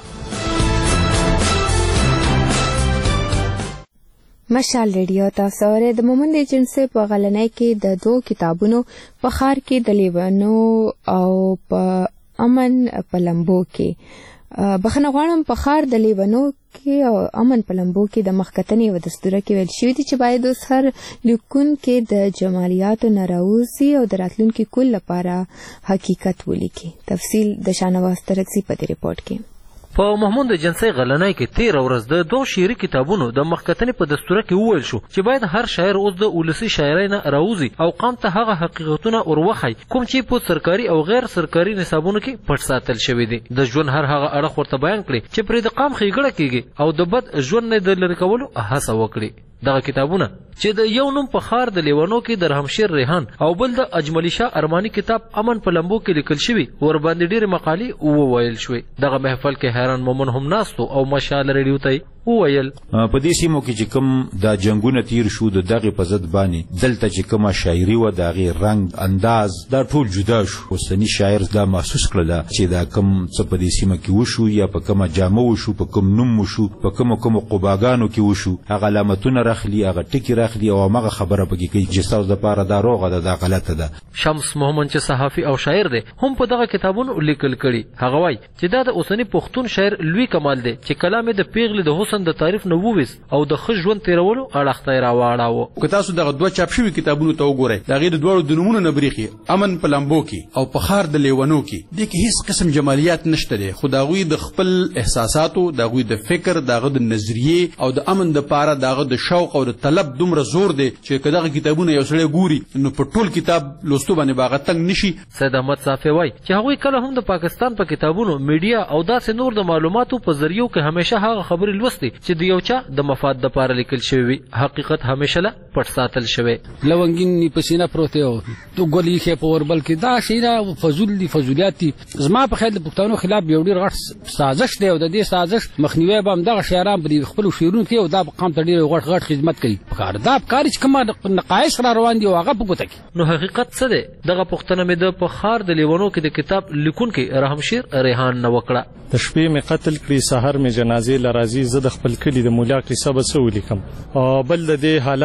مشال ریډیو تاسو اورئ. د مومند ایجنسۍ په غلنۍ کې د دوه کتابونو په ښار کې د لیونو او په امن په لمبو کې بخښنه غواړم په ښار د لیونو کې او امن په لمبو کې د مخکتنې یوه دستوره کې ویل شوي دي چې باید اوس هر لیکونکی د جمالیاتو نه راوځي او د راتلونکي کل لپاره حقیقت ولیکي. تفصیل د شاهنواز ترکزي په دې ریپورټ کې. په محمود ایجنسۍ غلنۍ کې تېره ورځ د دوه شعري کتابونو د مخکتنې په دستوره کې وویل شو چې باید هر شاعر اوس د ولسي شاعرۍ نه راوځي او قام ته هغه حقیقتونه وروښایي کوم چې په سرکاري او غیر سرکاري نصابونو کې پټ ساتل شوي دي. د ژوند هر هغه اړخ ورته بیان کړي چې پرې د قام ښېګړه کېږي او د بد ژوند نه د لرې کولو هڅه وکړي. دغه کتابونه چې د یو نوم په ښار د لیونو کې د رحمشیر ریحان او بل د اجملي شاه ارماني کتاب امن په لمبو کې لیکل شوي ورباندې ډېرې مقالې وویل شوې. دغه محفل کې حیران مومن هم ناست او مشال ریډیو ته وویل په دې سیمو کې چې کوم دا جنګونه تیر شو د دغې په ضد باندې دلته چې کومه شاعري وه د هغې رنګ انداز دا ټول جدا شو. اوسني شاعر دا محسوس کړله چې دا کوم څه په دې سیمه کې وشو یا په کومه جامه وشو، په کوم نوم وشو، په کومو کومو قباګانو کې وشو، هغه علامتونه راخلي، هغه ټکي راخلي او همغه خبره پکې کوي چې ستاسو دپاره دا روغه ده، دا غلطه ده. شمس محمد چې صحافي او شاعر دی هم په دغه کتابونو لیکل کړي. هغه وایي چې دا د اوسني پښتون شاعر لوی کمال دی چې کلام یې د پیغلې د حسن د تعریف نه وویست او د ښه ژوند تېرولو اړخ ته یې راواړاوه. که تاسو دغه دوه چاپ شوي کتابونو ته وګورئ د هغې د دواړو د نومونو نه برېښي امن په لمبو کې او په ښار د لیونو کې دې کې هیڅ قسم جمالیات نشته دی، خو د هغوی د خپل احساساتو، د هغوی د فکر، د هغه د نظریې او د امن دپاره د هغه د شوق او د طلب دومره زور دی چې که دغه کتابونه یو سړی ګوري نو په ټول کتاب لوستو باندې به هغه تنګ نشي. سید احمد صافی وایي چې هغوی کله هم د پاکستان په کتابونو، میډیا او داسې نور د معلوماتو په ذریعو کې همیشه هغه خبرې لوستي چې د یو چا د مفاد دپاره لیکل شوي وي. حقیقت همیشه له پټ ساتل شوی. لونګین په سینه پروت دی او تو ګولې یې په اوربل کې دا شی فضول دي، فضولیات دي. زما په خیال د پښتنو خلاف یو ډېر غټ سازش دی او د دې سازش مخنیوی به همدغه شاعران په خپلو شعرونو کې او دا قام ته ډېر غټ غټ خدمت کوي. پکار دا پکار چې کومه نقایص را روان دي او هغه په ګوته کې. نو حقیقت څه دی؟ دغه پوښتنه مې د په ښار د لیونو کې د کتاب لیکونکی رحمشیر ریحان نه وکړه. د شپې مې قتل کړي، سحر مې جنازې له راځي، زه د خپل کلي د مولا کیسه به څه ولیکم. بل د دې حالاتو په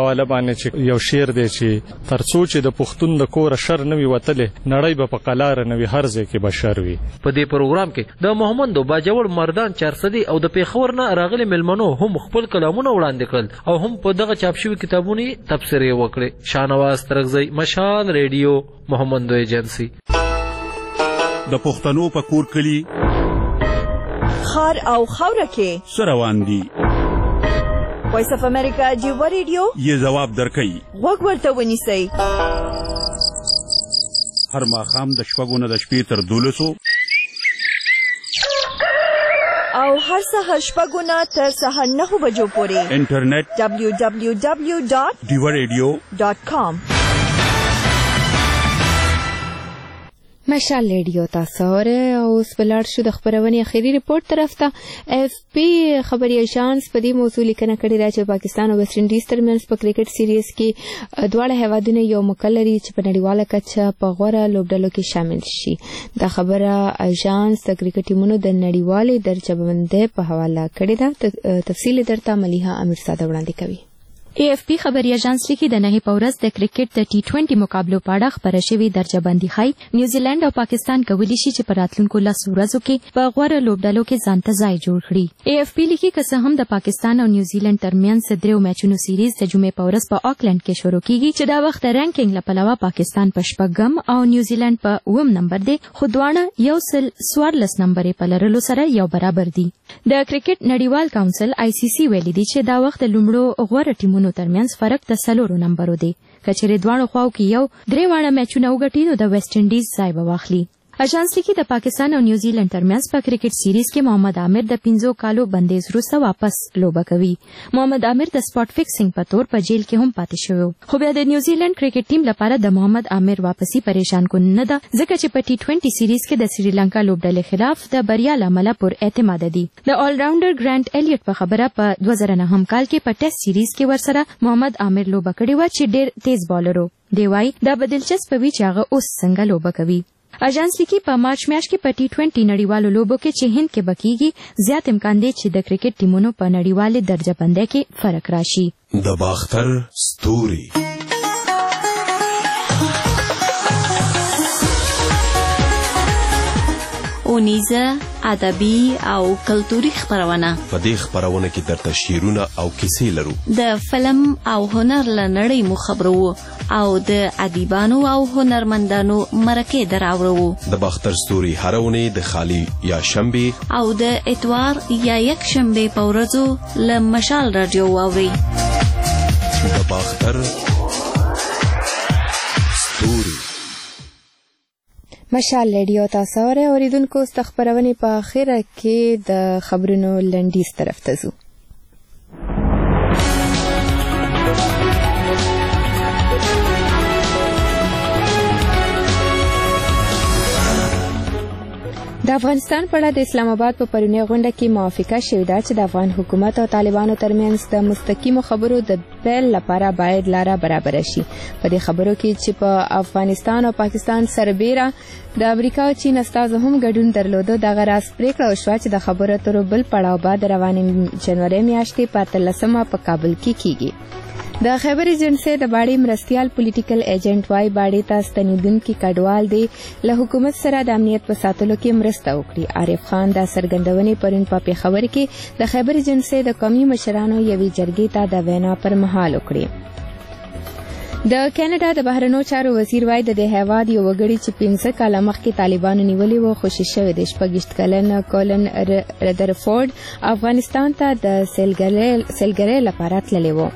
حواله باندې چې یو شعر دی چې ترڅو چې د پښتون د کور شر نه وي وتلې نړۍ به په قلار نه وي هر ځای کې بشر وي. په دې پروګرام کې د محمد باجوړ مردان چارسدي او د پیښور نه راغلي ملمنو هم خپل کلامونه وړاندې کړل او هم په دغه چاپ شوي کتابونو تبصرې وکړې. شاهنواز ترغزی، مشال ریډیو، محمد ایجنسی. د پښتنو په کور کلی خار او خوره کې سروان دي. وایس اف امریکا جیو ریډیو یې جواب درکړي. وګ ورته ونیسئ. هر ماښام د شپږو نه د شپې تر دولسو او هر سهار شپږو نه تر سهار نهو بجو پورې انټرنیټ دبلیو دبلیو دبلیو ډاټ ډیو ریډیو ډاټ کام. مشال ریډیو تاسو اوره او سپلار شو د خبرونې اخیری ریپورت طرف ته اف پی خبري اژانس په دې موضوع لیکنه کړې ده چې پاکستان او ویسټ انډیز ترمنځ په کرکټ سیریز کې دواړه هیوادونه یو مکلري چې په نړیواله کچه په غوړه لوبډلو کې شامل شي. دا خبره اژانس د کرکټ ټیمونو د نړیوالې درجه بندۍ په حواله کړې ده. تفصیل درته ملیحه امیرزاده وړاندې کوي. اے ایف پی خبري اژانس لیکي د نهي پورس د کرکټ د ټي ټوئنټي مقابلو په اړه خبره شوې درجه بندي ښيي نیوزیلند او پاکستان کولی شي چې په راتلونکو لسو ورځو کې په غوړه لوبډلو کې ځان ته ځای جوړ کړي. اے ایف پی لیکي که څه هم د پاکستان او نیوزیلند ترمنځ درېو میچونو سیریز د جمعې په ورځ په آکلند کې شروع کیږي چې دا وخت رینکینګ له پلوه پاکستان په شپږم او نیوزیلند په اووم نمبر دی، خو دواړه یو سل څوارلس نمبرې په لرلو سره یو برابر دي. د کرکټ نړیوال کونسل آی سی سی ویلي دی چې دا وخت د لومړو غوړه ټیمونو ترمنځ فرق د څلورو نمبرو دی. کچېرې دواړو خواو کې یو درې واړه میچونه وګټي نو د ویسټ انډیز ځای به واخلي. اژانس لیکي د پاکستان او نیوزیلند ترمنځ په کرکټ سیریز کې محمد عامر د پنځو کالو بندیز وروسته واپس لوبه کوي. محمد عامر د سپاټ فکسینګ په تور په جیل کې هم پاتې شوی، خو بیا د نیوزیلند کرکټ ټیم لپاره د محمد عامر واپسی پریشان کن نه ده ځکه چې په ټي ټوئنټي سیریز کې د سریلانکا لوبډلې خلاف د بریا له امله پر اعتماد دي. د آل راونډر ګرانټ الیټ په خبره په دوه زره نهم کال کې په ټیسټ سیریز کې ورسره محمد عامر لوبه کړې و چې ډېر تیز بالر و. دی وايي دا به دلچسپه وي چې هغه اوس څنګه لوبه کوي. اژانس لیکي په مارچ میاشت کې په ټي ټوئنټي نړیوالو لوبو کې چې هند کې بکیږي زیات امکان دی چې د کرکټ ټیمونو په نړیوالې درجه بندۍ کې فرق راشي. د باختر ستوري اونیزه ادبي او کلتوري خبرونه. په دې خبرونه کې درته شعرونه او کیسې لرو. د فلم او هنر له نړۍ مو خبرو او د ادیبانو او هنرمندانو مرکې دراوړو. د باختر ستوري هرونه د خالی یا شنبه او د اتوار یا یک شنبه په ورځو له مشال رادیو واوري. د باختر ستوري مشال ریډیو تاسو اوره اوریدونکو استخبارونې په اخره کې د خبرونو لنډیز طرف ته ځو. د افغانستان په اړه د اسلام آباد په پرونی غونډه کې موافقه شوې ده چې د افغان حکومت او طالبانو ترمنځ د مستقیمو خبرو د پیل لپاره باید لاره برابر شي. په دې خبرو کې چې په افغانستان او پاکستان سربېره د امریکا او چین استازو هم ګډون درلوده، دغه راز پریکړه وشوه چې د خبرو اترو بل پړاو به د روانې جنوري میاشتې په اتلسمه په کابل کې کیږي. د خیبر ایجنسی د باړې مرستیال پولیټیکل ایجنټ وای باړې ته ستنېدونکي کډوال دی له حکومت سره د امنیت په ساتلو کې مرسته وکړي. عارف خان دا څرګندونې پرون په پېښور کې د خیبر ایجنسی د قومي مشرانو یوې جرګې ته د وینا پر مهال وکړي. د کینیډا د بهرنیو چارو وزیر وای د دې هیواد یو وګړي چې پنځه کاله مخکې طالبانو نیولې و خوشي شوی دی. شپږ کلن کولن ردرفورد افغانستان ته د سیلګرۍ لپاره تللی و.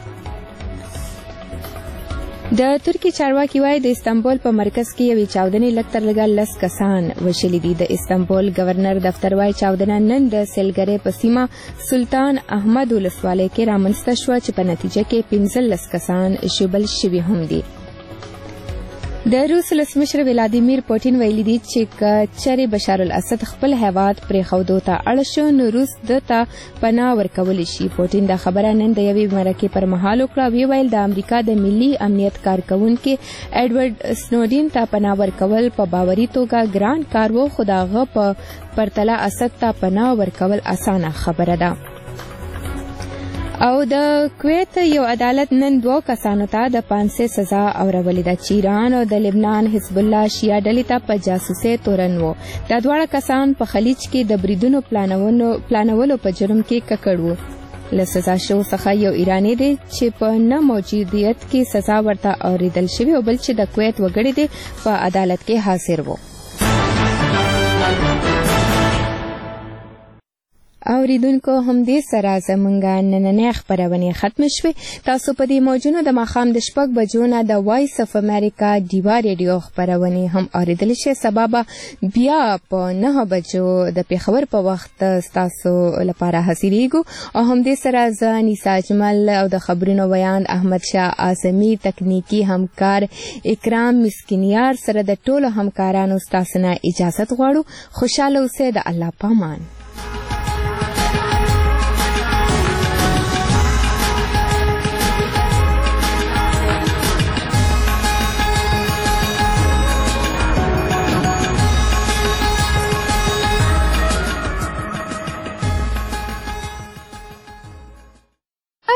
د ترکی چارواکي وای د استانبول په مرکز کې یوې چاودنې لږ تر لږه لس کسان وشلي دي. د استانبول گورنر دفتر وای چاودنه نن د سیلګرۍ په سیمه سلطان احمد ولسوالۍ کې رامنځته شوه چې په نتیجه کې پنځلس کسان ژوبل شوي هم دي. د روس ولسمشر ولادیمیر پوټین ویلي دی چې کچره بشار الاسد خپل هیواد پرېښودو ته اړ شو نو روس دته پناه ورکولی شي. پوټین دا خبره نن د یوې مرکې پر مهال وکړه. وی ویل د امریکا د ملي امنیت کارکونکي ایډورډ سنوډین ته پناه ورکول په باوري توګه ګران کار و، خو د هغه په پرتله اسد ته پناه ورکول اسانه خبره ده. او د کویت یو عدالت نن دوه کسانو ته د پانسه سزا اورولې ده چې ایران او د لبنان حزب الله شیعه ډلې ته په جاسوسۍ تورن وو. دا دواړه کسان په خلیج کې د بریدونو پلانولو په جرم کې ککړ وو. له سزا شو څخه یو ایرانی دی چې په نه موجودیت کې سزا ورته اوریدل شوی او بل چې د کویت وګړی دی په عدالت کې حاضر وو. اوریدونکو همدې سره زمونږ نننۍ خپرونې ختم شوې. تاسو په دې موجونو د ماښام د شپږ بجو نه د وایس اف امریکا ډیوا ریډیو خپرونې هم اوریدلی شئ. سبا به بیا په نهه بجو د پېښور په وخت ستاسو لپاره حاضرېږو او همدې سره زه نیسا اجمل او د خبرونو ویان احمد شاه اعظمي تکنیکي همکار اکرام مسکینیار سره د ټولو همکارانو ستاسو نه اجازت غواړو. خوشحاله اوسئ. د الله پامان.